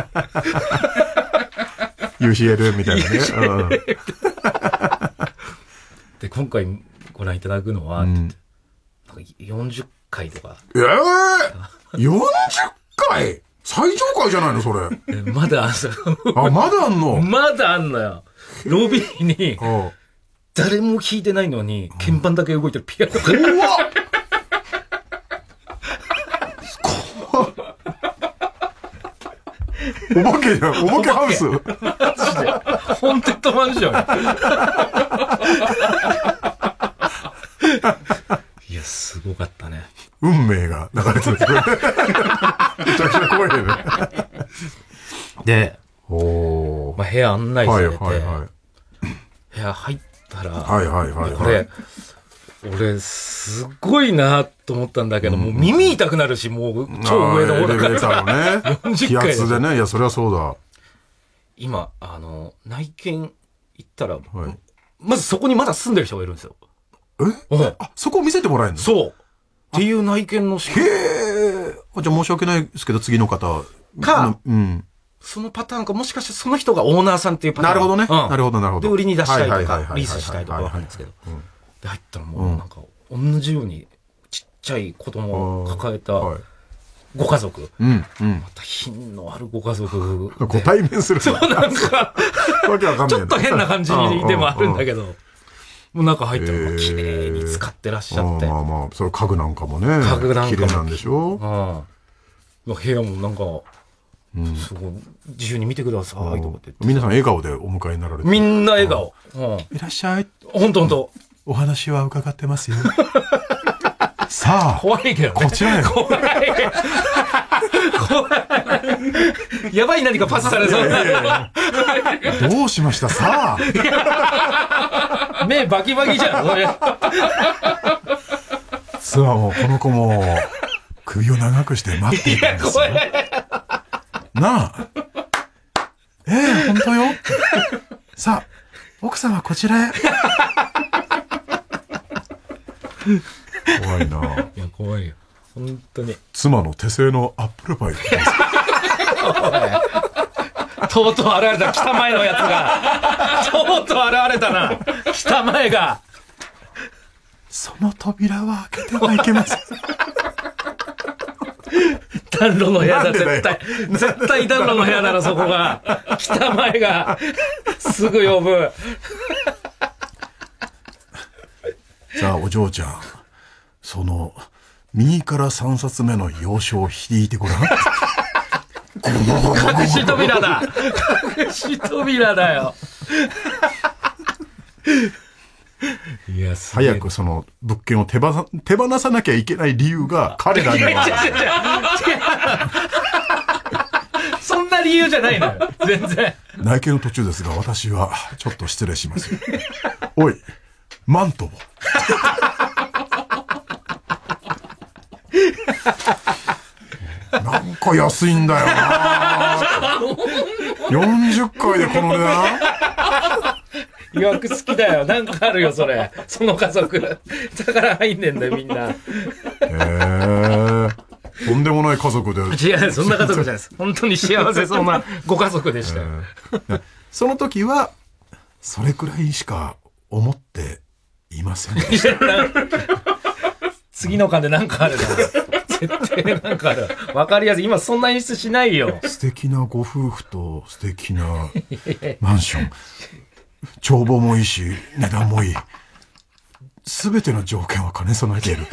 ユーシーエル みたいなね。うん、 で、今回ご覧いただくのは、うん、なんかよんじゅっかいとか。 えぇ、ー、よんじゅっかい最上階じゃないのそれ。 まだああ、まだあんのまだあんのよ。ロビーに、誰も弾いてないのに、鍵盤だけ動いてるピアノが。 怖っお化けじゃん。お化けハウス。 マジで。ホーンテッドマンション。いや、すごかったね。 運命が流れてる。めちゃくちゃ怖いよね。 で、おまあ、部屋案内されて、はいはいはい、部屋入ったら、 はいはいはいはい、 これ、俺、すごいなと思ったんだけど、うん、もう耳痛くなるし、もう超上の方だからさ、 ね、よんじゅっかい気圧でね、いや、そりゃそうだ。 今、あの、内見行ったら、はい、まずそこにまだ住んでる人がいるんですよ。 え、うん、あ、そこを見せてもらえるの？ そう。っていう内見の仕方。へえ。じゃあ申し訳ないですけど、次の方。 か、うん。そのパターンか、もしかしてその人がオーナーさんっていうパターン。 なるほどね。うん、なるほど、なるほど。 で、売りに出したいとか、リースしたいとかわかんないですけど。で、入ったらもうなんか、同じようにちっちゃい子供を抱えたご家族。 うんうん。 また品のあるご家族。 ご対面する。 そう、なんか、 わけわかんない。 ちょっと変な感じでもあるんだけど。もう中入ったら綺麗に使ってらっしゃって。 まあまあ、それ家具なんかもね。 家具なんかも。 綺麗なんでしょう。部屋もなんか、うん、すごい自由に見てくださいとかって。 皆さん笑顔でお迎えになられて。 みんな笑顔。 うん、いらっしゃい。 ほんとほんと。 お話は伺ってますよ。さあ。 怖いけどね。 こちらへ。 怖い。怖い。やばい何かパスされそうな。 どうしましたさあ。目バキバキじゃん、それ。 ツアーもこの子も首を長くして待っていたんですよ。なあ。ええ、本当よ。さあ、奥さんはこちらへ。怖いな。 いや、怖いよ。本当に。 妻の手製のアップルパイ。 とうとう現れた、北前のやつが。とうとう現れたな。北前が。 その扉は開けてはいけません。 暖炉の部屋だ、絶対。絶対暖炉の部屋だろ、そこが。北前が。すぐ呼ぶ。 さあ、お嬢ちゃん。その、右からさんさつめの洋書を引いてごらん。 隠し扉だ。隠し扉だよ。いや、す早くその物件を手放、手放さなきゃいけない理由が彼らには。 そんな理由じゃないのよ。全然。 内見の途中ですが、私はちょっと失礼します。おい、マントを。なんか安いんだよな。よんじゅっかいでこの値段。 予約好きだよ。なんかあるよ、それ。その家族。だから入んねんだよ、みんな。へえ。 とんでもない家族で。 違う、そんな家族じゃないです。本当に幸せそうなご家族でしたよ。 えー、その時は、それくらいしか思っていませんでした。 次の間で何かあるな。絶対なんかある。わかりやすい。今そんな演出しないよ。 素敵なご夫婦と素敵なマンション。帳簿もいいし、値段もいい。すべての条件は兼ね備えている。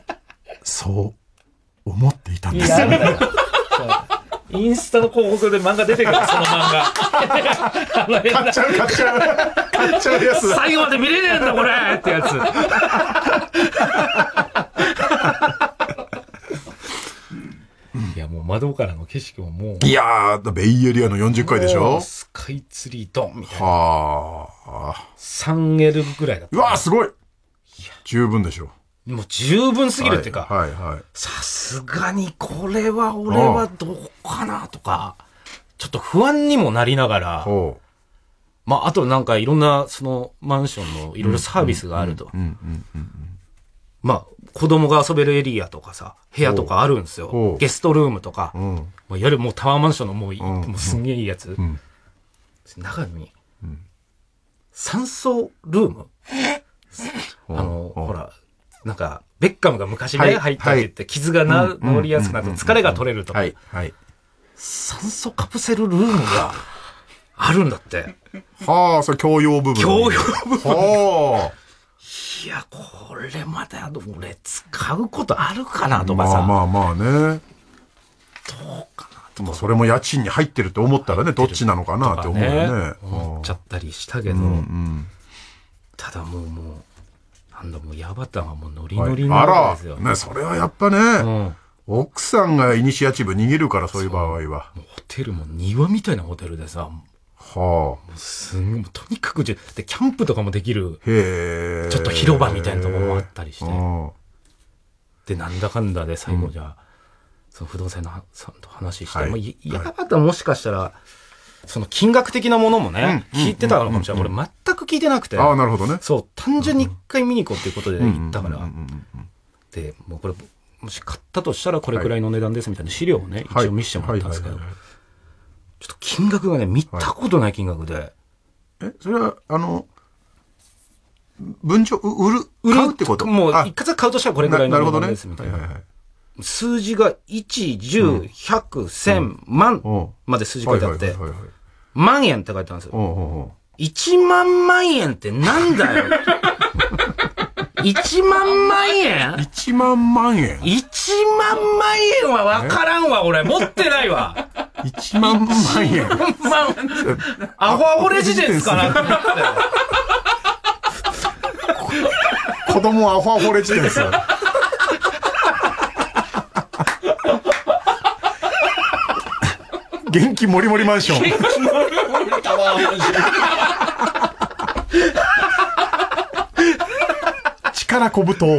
そう思っていたんです。いや、 インスタの広告で漫画出てくる、その漫画。 買っちゃう、買っちゃう。買っちゃうやつ。 最後まで見れねえんだ、これってやつ。いや、もう窓からの景色ももう。 いやー、ベイエリアのよんじゅっかいでしょ。 スカイツリードンみたいな。 はあ。 さんエルぐらいだった。 うわー、すごい。十分でしょ。 もう十分すぎるっていうか。 はい、はい、はい。 さすがにこれは俺はどうかなとか、ちょっと不安にもなりながら、まあ、あとなんかいろんなそのマンションのいろいろサービスがあると。まあ、子供が遊べるエリアとかさ、部屋とかあるんですよ。ゲストルームとか。うん、まあ、いわゆるもうタワーマンションのもう、うん、もうすんげえいいやつ。うん、中に、うん、酸素ルームあの、ほら、なんか、ベッカムが昔ね、はい、入ったって言って、傷がな、うん、治りやすくなって、疲れが取れるとか。はい。はい。酸素カプセルルームがあるんだって。 はあ、それ共用部分。 共用部分。はあ。いや、これまた、俺、使うことあるかなとかさ。 まあまあまあね。 どうかなとか。それも家賃に入ってると思ったらね、どっちなのかなって思うよね。 思っちゃったりしたけど。うんうん、ただもう、もう、なんだもうヤバタンはもうノリノリなんですよ、 はい、あら、ね、それはやっぱね、うん、奥さんがイニシアチブ握るからそういう場合は。 もうホテルも庭みたいなホテルでさ、はあ、もうすんごい、とにかくで、キャンプとかもできる、へちょっと広場みたいなところもあったりして、で、なんだかんだで最後じゃあ、うん、その不動産のさんと話して、はい、まあ、ヤバタンもしかしたら、その金額的的なものもね、うん、聞いてたのかもしれない。俺全く聞いてなくて。 ああ、なるほどね。 そう、単純に一回見に行こうっていうことで行ったから。で、もうこれ、もし買ったとしたらこれくらいの値段ですみたいな資料をね、はい、一応見せてもらったんですけど、ちょっと金額がね、見たことない金額で。はい、 え、それは、あの、分譲、売る、売る買うってこともう、一括買うとしたらこれくらいの値段ですみたいな。数字がいち、じゅう、ひゃく、せん、万まで数字書いてあって、万円って書いてあるんですよ。いちまん万円ってなんだよ。いちまん万円 ? いちまん万円 ?いちまん万円はわからんわ、俺。持ってないわ。 いちまん万円アホアホレジデンスかなと思って。 子供アホアホレジデンス。元気もりもりマンション。元気もりもりタワーマンション。力こぶと。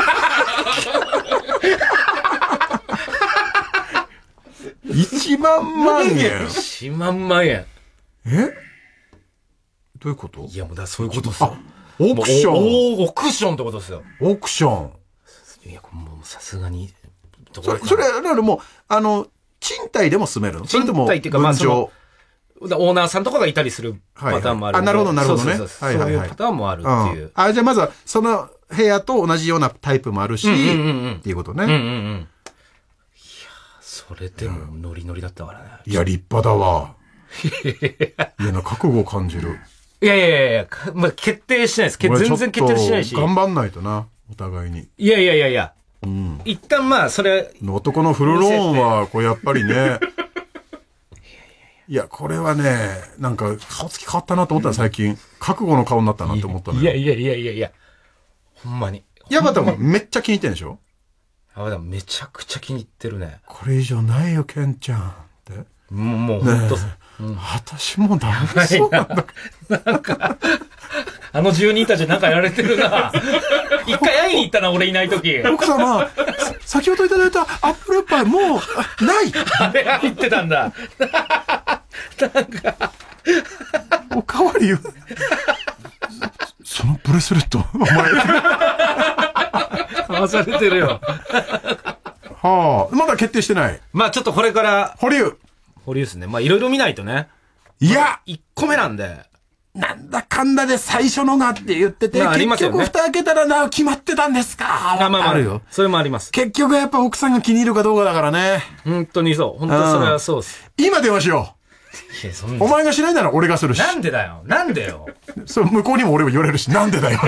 いちまん万円。 いちまん万円。 えどういうこと？ いや、もうだそういうことですよ。 オークション。 オークションってことですよ。 オークション。 いや、もうさすがに。 それ、それ、だからもう、あの、賃貸でも住めるの？ 賃貸っていうか、まあ、その、オーナーさんとかがいたりするパターンもある。 あ、なるほど、なるほどね。 そうそういうパターンもあるっていう。 あ、じゃあまずは、その部屋と同じようなタイプもあるし、っていうことね。うんうんうん。いやそれでもノリノリだったからね。 いや、立派だわ。いやな、覚悟を感じる。 いやいやいや、まあ、決定してないです。全然決定してないし。 頑張んないとな、お互いに。 いやいやいやいや。うん、一旦まあ、それ。 男のフルローンは、これやっぱりね。いや、これはね、なんか、顔つき変わったなと思ったら最近、覚悟の顔になったなって思ったのよ。 いやいやいやいやいや。ほんまに。 ヤバタもめっちゃ気に入ってんでしょ？ ヤバタめちゃくちゃ気に入ってるね。 これ以上ないよ、ケンちゃん。って。 もう、もう、ほんと。 うん、私もダメそうなんだ。 なんか、あの住人たちなんかやられてるな。一回会いに行ったな、俺いないとき。 奥様、先ほどいただいたアップルパイもう、ない。 あれ入ってたんだ。なんか、 おかわりよ。そのブレスレット、お前。 買わされてるよ。 はあ、まだ決定してない。 まあちょっとこれから。 保留。 保留ですね。まあいろいろ見ないとね。 いや、 いっこめなんで。 なんだかんだで最初のがって言ってて、まあ、結局蓋開けたらな、決まってたんですか。 まあまあまあ、あるよ。それもあります。 結局やっぱ奥さんが気に入るかどうかだからね。 本当にそう。本当それはそうです。 今電話しよう。いや、そんな。お前がしないなら俺がするし。 なんでだよ。なんでよ。 そう、向こうにも俺も言われるし、なんでだよ。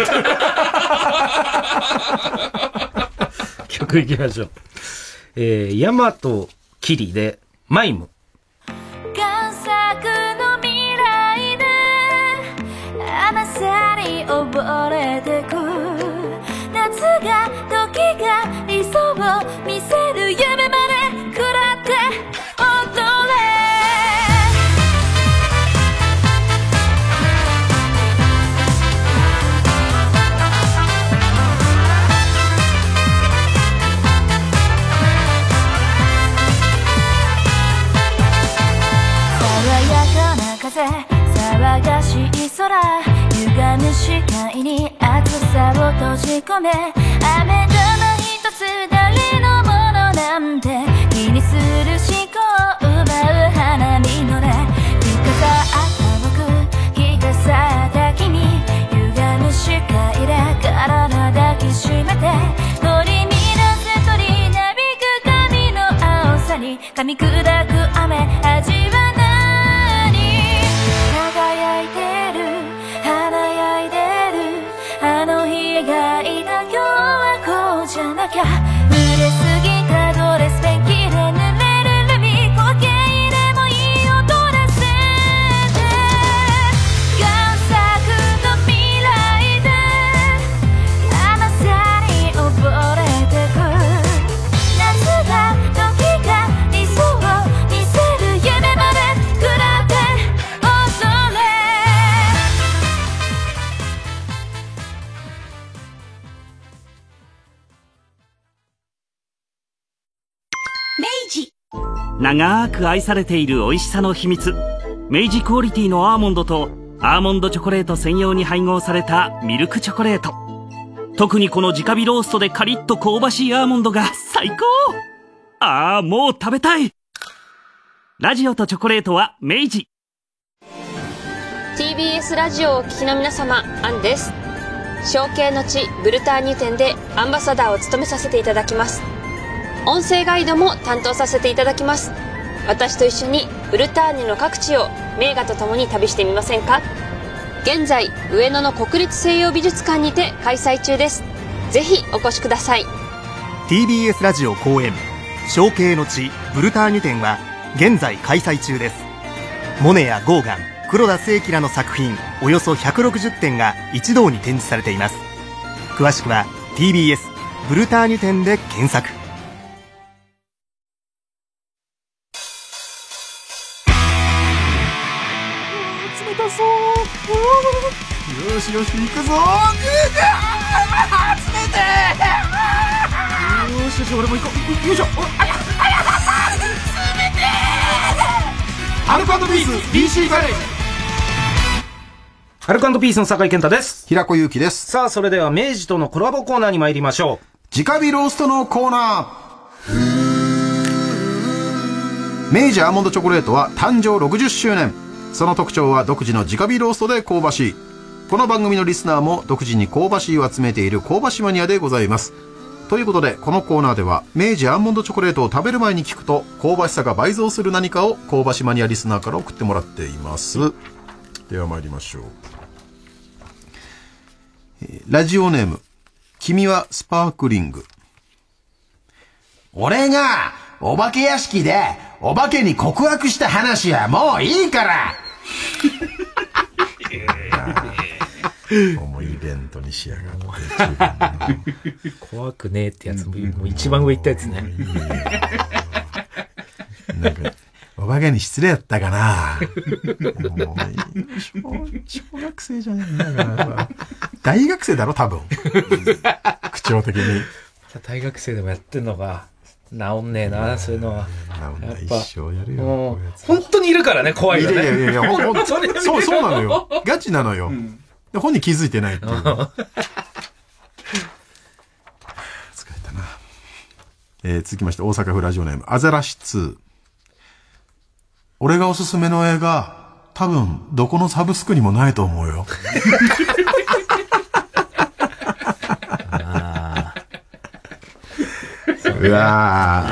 曲いきましょう。えー、ヤマトキリで、マイム。 溺れてく夏が時が理想を見せる夢まで食らって踊れ爽やかな風騒がしい空歪む視界に暑さを閉じ込め雨玉一つ誰のものなんて気にする思考を奪う花見のね日傘あった僕日傘あった君歪む視界で体抱きしめて取り乱せ取りなびく髪の青さに噛み砕く雨味は何輝いてじゃなきゃ濡れすぎたドレスペンキで濡れるルビー時計でもいい音出せて贋作の未来で甘さに溺れてく夏が時が理想を見せる夢まで食らって踊れ長く愛されている美味しさの秘密明治クオリティのアーモンドとアーモンドチョコレート専用に配合されたミルクチョコレート特にこの直火ローストでカリッと香ばしいアーモンドが最高ああもう食べたいラジオとチョコレートは明治ティービーエス ラジオをお聞きの皆様アンです承継の地ブルターニュ店でアンバサダーを務めさせていただきます音声ガイドも担当させていただきます私と一緒にブルターニュの各地を名画とともに旅してみませんか現在上野の国立西洋美術館にて開催中ですぜひお越しくださいティービーエス ラジオ公演承継の地ブルターニュ展は現在開催中ですモネやゴーガン黒田清輝らの作品およそひゃくろくじゅってんが一堂に展示されています詳しくは ティービーエス ブルターニュ展で検索よしよし行くぞ集めてよしよし俺も行こうよいしょあやあや集めてアルコ&ピース ディーシー ガレージアルコ&ピースの酒井健太です平子祐希ですさあそれでは明治とのコラボコーナーに参りましょう直火ローストのコーナー明治アーモンドチョコレートは誕生ろくじゅっしゅうねんその特徴は独自の直火ローストで香ばしいこの番組のリスナーも独自に香ばしいを集めている香ばしマニアでございますということでこのコーナーでは明治アーモンドチョコレートを食べる前に聞くと香ばしさが倍増する何かを香ばしマニアリスナーから送ってもらっていますでは参りましょう、えー、ラジオネーム君はスパークリング俺がお化け屋敷でお化けに告白した話はもういいから思いイベントにしやがって怖くねえってやつもう一番上行ったやつねなんかお化けに失礼やったかなもう小, 小学生じゃねえんだから大学生だろ多分口調的に大学生でもやってんのか治んねえなそういうのはやっぱ一生やるよ本当にいるからね怖いよねいやいやいや本当にそうそうなのよガチなのよ、うん本人気づいてないっていう疲れたな、 えー、続きまして大阪府ラジオネームアザラシツー。俺がおすすめの映画多分どこのサブスクにもないと思うよ。 あうわ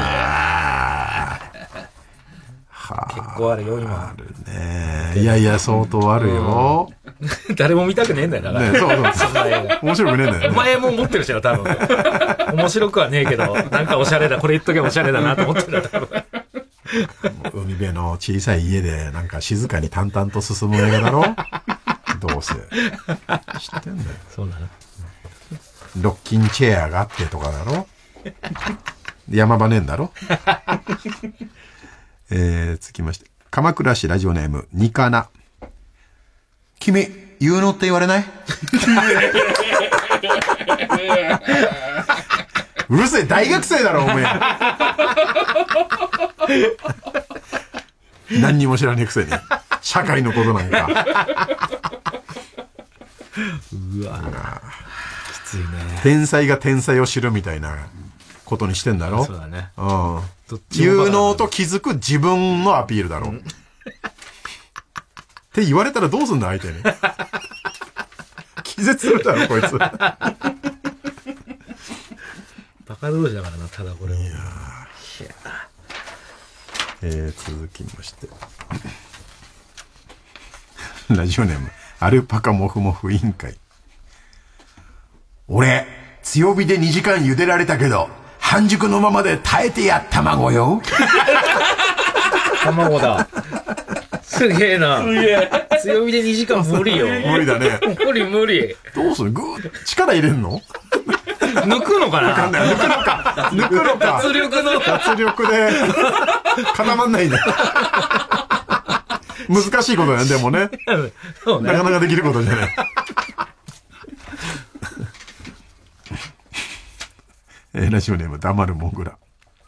ー結構あるよ今。 あるね。いやいや相当あるよ。 誰も見たくねえんだよだから。 ね、そうそうそんな映画面白くねえんだよ、ね。 お前も持ってるしな多分。面白くはねえけどなんかおしゃれだこれ言っとけばおしゃれだなと思ってる多分。 海辺の小さい家でなんか静かに淡々と進む映画だろ。どうせ知ってんだよ。 そうだな。 ロッキンチェアがあってとかだろ。山場ねえんだろ。えー、続きまして鎌倉市ラジオネームニカナ。君有能って言われない？うるせえ大学生だろおめえ。何にも知らねえくせに社会のことなんか。 うわきついね。 天才が天才を知るみたいなことにしてんだろ。 そうだね。 うん。有能と気づく自分のアピールだろ。うん、って言われたらどうすんだ相手に。気絶するだろこいつ。 バカ同士だからなただこれ。いやー。 えー、続きましてラジオネームアルパカモフモフ委員会。俺強火でにじかん茹でられたけど半熟のままで耐えてや卵よ。 卵だ。すげえな。すげえ。強火でにじかん無理よ。 無理だね。 無理無理。 どうする？グー力入れんの？ 抜くのかな？ わかんない。抜くのか。抜くのか。 脱力の。 脱力で固まんないんだ。難しいことだね、でもね。そうね。なかなかできることじゃない。えー、ラジオネーム黙るモグラ。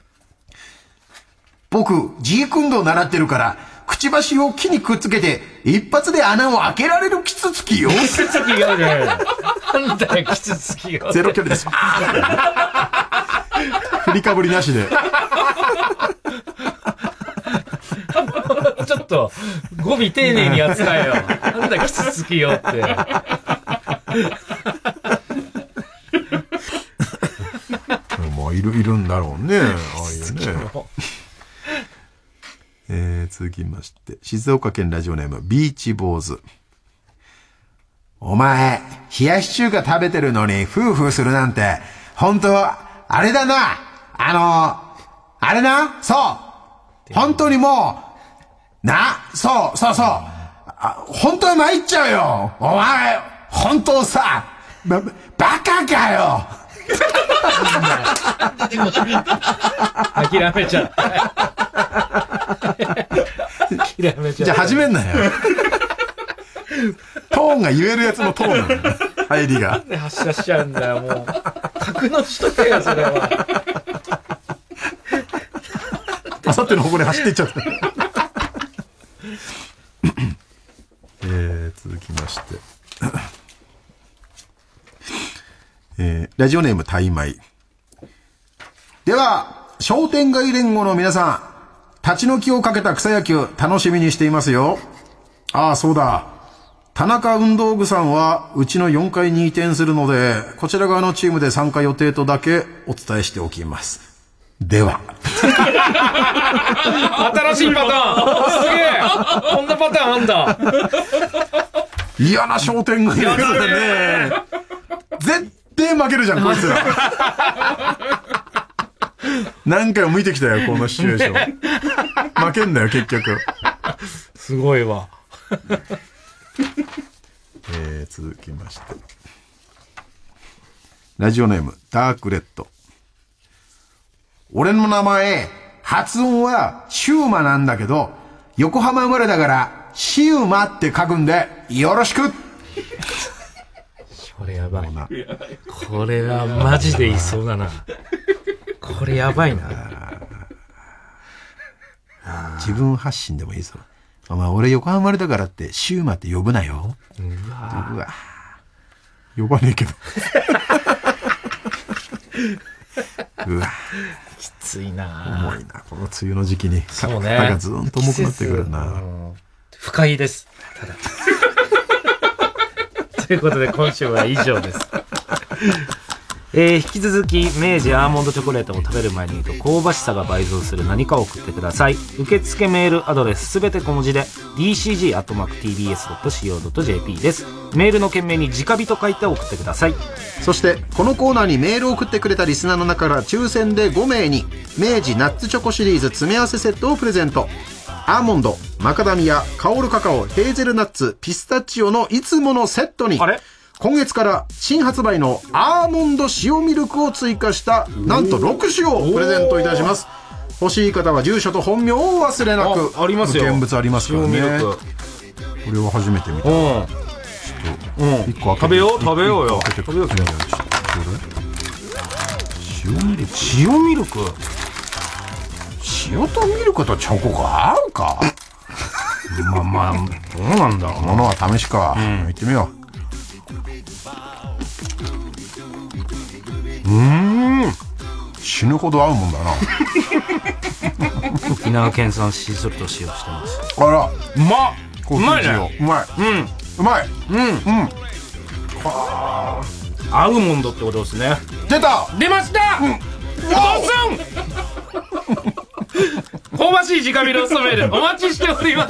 僕ジーク運動習ってるからくちばしを木にくっつけて一発で穴を開けられるキツツキよ。 キツツキよね。なんだよキツツキよ。 ゼロ距離です。振りかぶりなしで。 ちょっと語尾丁寧に扱えよ。なんだキツツキよって。 まあいるいるんだろうね。ああいうね。えー、続きまして静岡県ラジオネームビーチ坊主。お前冷やし中華食べてるのにフーフーするなんて本当あれだな。あのあれな。そう本当にもうな。そうそうそうあ本当に参っちゃうよお前。本当さばバカかよ。 諦めちゃった諦めちゃった。 じゃあ始めんなよ。トーンが言えるやつのトーンなんだよ。入りが。 なんで発射しちゃうんだよもう。格のしとけよそれは。 あさっての方向に走っていっちゃった。えー、続きまして、えー、ラジオネームタイマイ。では商店街連合の皆さん、立ち退きをかけた草野球楽しみにしていますよ。ああそうだ、田中運動部さんはうちのよんかいに移転するのでこちら側のチームで参加予定とだけお伝えしておきます。では。 新しいパターン。すげえ。こんなパターンあんだ。 嫌な商店街だね。絶対負けるじゃんこいつら。何回も見てきたよこのシチュエーション、ね、負けんだよ結局。 すごいわ。 えー、続きましてラジオネームダークレッド。俺の名前発音はシューマなんだけど横浜生まれだからシウマって書くんでよろしく。 これやばい。これはマジでいそうだな。これやばいな。 自分発信でもいいぞ。お前俺横浜生まれだからってシューマって呼ぶなよ。 うわうわ呼ばねえけど。 うわきついな。 重いな、この梅雨の時期に。 そうね。 肩がずーんと重くなってくるな。 不快です。ただ。ということで今週は以上です。えー、引き続き明治アーモンドチョコレートを食べる前に言うと香ばしさが倍増する何かを送ってください。受付メールアドレスすべて小文字で ディーシージー アットマーク ティービーエス ドット シーオー ドット ジェーピー です。メールの件名に直火と書いて送ってください。 そしてこのコーナーにメールを送ってくれたリスナーの中から抽選でごめいに明治ナッツチョコシリーズ詰め合わせセットをプレゼント。アーモンド、マカダミア、香るカカオ、ヘーゼルナッツ、ピスタチオのいつものセットにあれ今月から新発売のアーモンド塩ミルクを追加したなんとろく種をプレゼントいたします。欲しい方は住所と本名を忘れなく。 あ, ありますよ、 現物ありますからね。 塩ミルク、 これは初めて見た。 うん、 ちょっと、うん、いっこ開けて食べよう食べようよ。 食べようよ。塩ミルク、 塩ミルク、 塩とミルクとチョコが合うか。 まあまあどうなんだろう。 ものは試しか、うん、行ってみよう。うーん、死ぬほど合うもんだな。 沖縄県産シーソルトを使用してます。 あら、 うまっ、 うまいね。うまい、 うん、 うまい、 うん、うん。アーモンドってことですね。 出た、 出ました、うん、どうすん香ばしい直火ローストメールお待ちしております。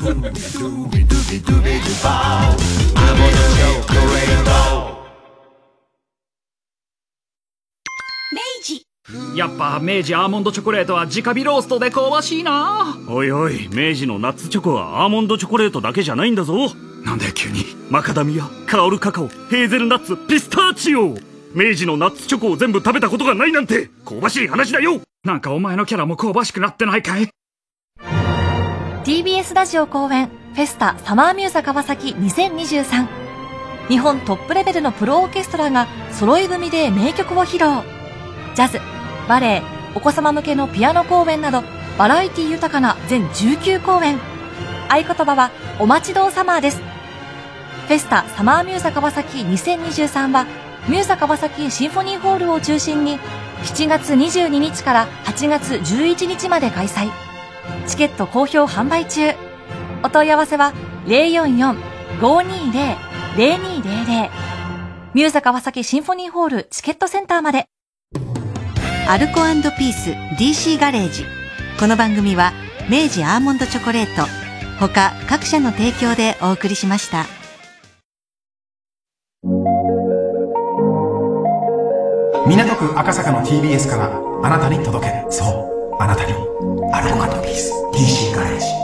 やっぱ明治アーモンドチョコレートは直火ローストで香ばしいな。おいおい、明治のナッツチョコはアーモンドチョコレートだけじゃないんだぞ。なんだよ急に。マカダミア、香るカカオ、ヘーゼルナッツ、ピスタチオ。明治のナッツチョコを全部食べたことがないなんて香ばしい話だよ。なんかお前のキャラも香ばしくなってないかい。 ティービーエス ラジオ公演フェスタサマーミューザ川崎にせんにじゅうさん。日本トップレベルのプロオーケストラが揃い踏みで名曲を披露。ジャズ、バレエ、お子様向けのピアノ公演などバラエティ豊かな全じゅうきゅう公演。合言葉はお待ちどうサマーです。フェスタサマーミューザ川崎にせんにじゅうさんはミューザ川崎シンフォニーホールを中心にしちがつにじゅうににちからはちがつじゅういちにちまで開催。チケット好評販売中。お問い合わせは ゼロよんよん ごーにーゼロ ゼロにーゼロゼロ ミューザ川崎シンフォニーホールチケットセンターまで。 アルコ&ピース ディーシー ガレージ。この番組は明治アーモンドチョコレート他各社の提供でお送りしました。 港区赤坂の ティービーエス からあなたに届け、そうあなたにアルコ&ピース ディーシー ガレージ。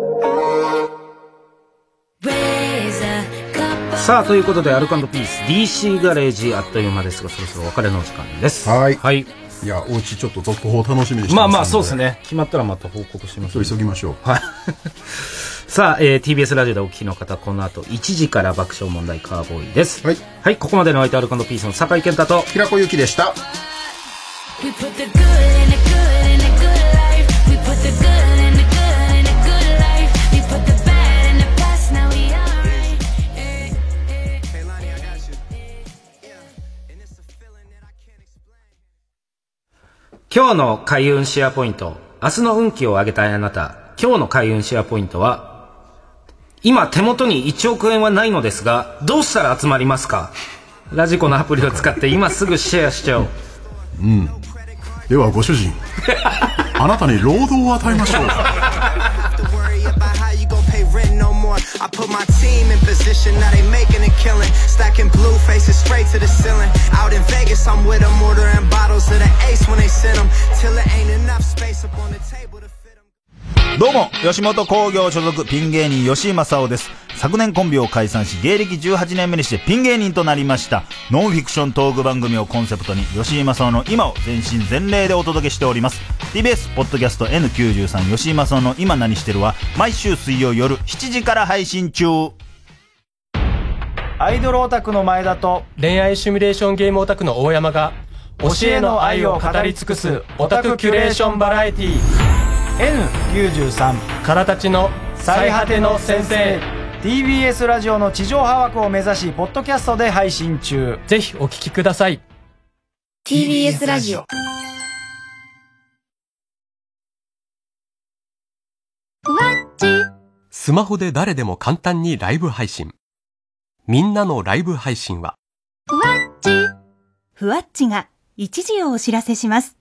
さあということでアルコ&ピース ディーシー ガレージあっという間ですがそろそろお別れの時間です。 はい、 はい、 いやおうちちょっと続報楽しみにしてます。 まあまあそうですね。決まったらまた報告します、 ね、急ぎましょう。 はいさあ、えー、ティービーエス ラジオでお聞きの方この後いちじから爆笑問題カーボーイです。 はい、 はい、ここまでの相手アルコ&ピースの酒井健太と平子ゆきでした。 今日の開運シェアポイント。明日の運気を上げたいあなた。今日の開運シェアポイントは、今手元にいちおくえんはないのですがどうしたら集まりますか。ラジコのアプリを使って今すぐシェアしちゃおう。 うん、ではご主人あなたに労働を与えましょう。 I put my team in position, now they making a killing. Stacking blue faces straight to the ceiling. Out in Vegas, I'm with them, ordering bottles of the ace when they send them. Till it ain't enough space up on the table to fit them. どうも、吉本興業所属ピン芸人吉井正夫です。昨年コンビを解散し、芸歴じゅうはちねんめにしてピン芸人となりました。ノンフィクショントーク番組をコンセプトに、吉井正夫の今を全身全霊でお届けしております。ティービーエス ポッドキャスト エヌきゅうじゅうさん 吉井正夫の今何してるは、毎週水曜夜しちじから配信中。 アイドルオタクの前田と恋愛シミュレーションゲームオタクの大山が教えの愛を語り尽くすオタクキュレーションバラエティー エヌきゅうじゅうさん からたちの最果ての先生。 ティービーエス ラジオの地上波枠を目指しポッドキャストで配信中。 ぜひお聞きください。 ティービーエス ラジオスマホで誰でも簡単にライブ配信。みんなのライブ配信はふわっち。ふわっちが一時をお知らせします。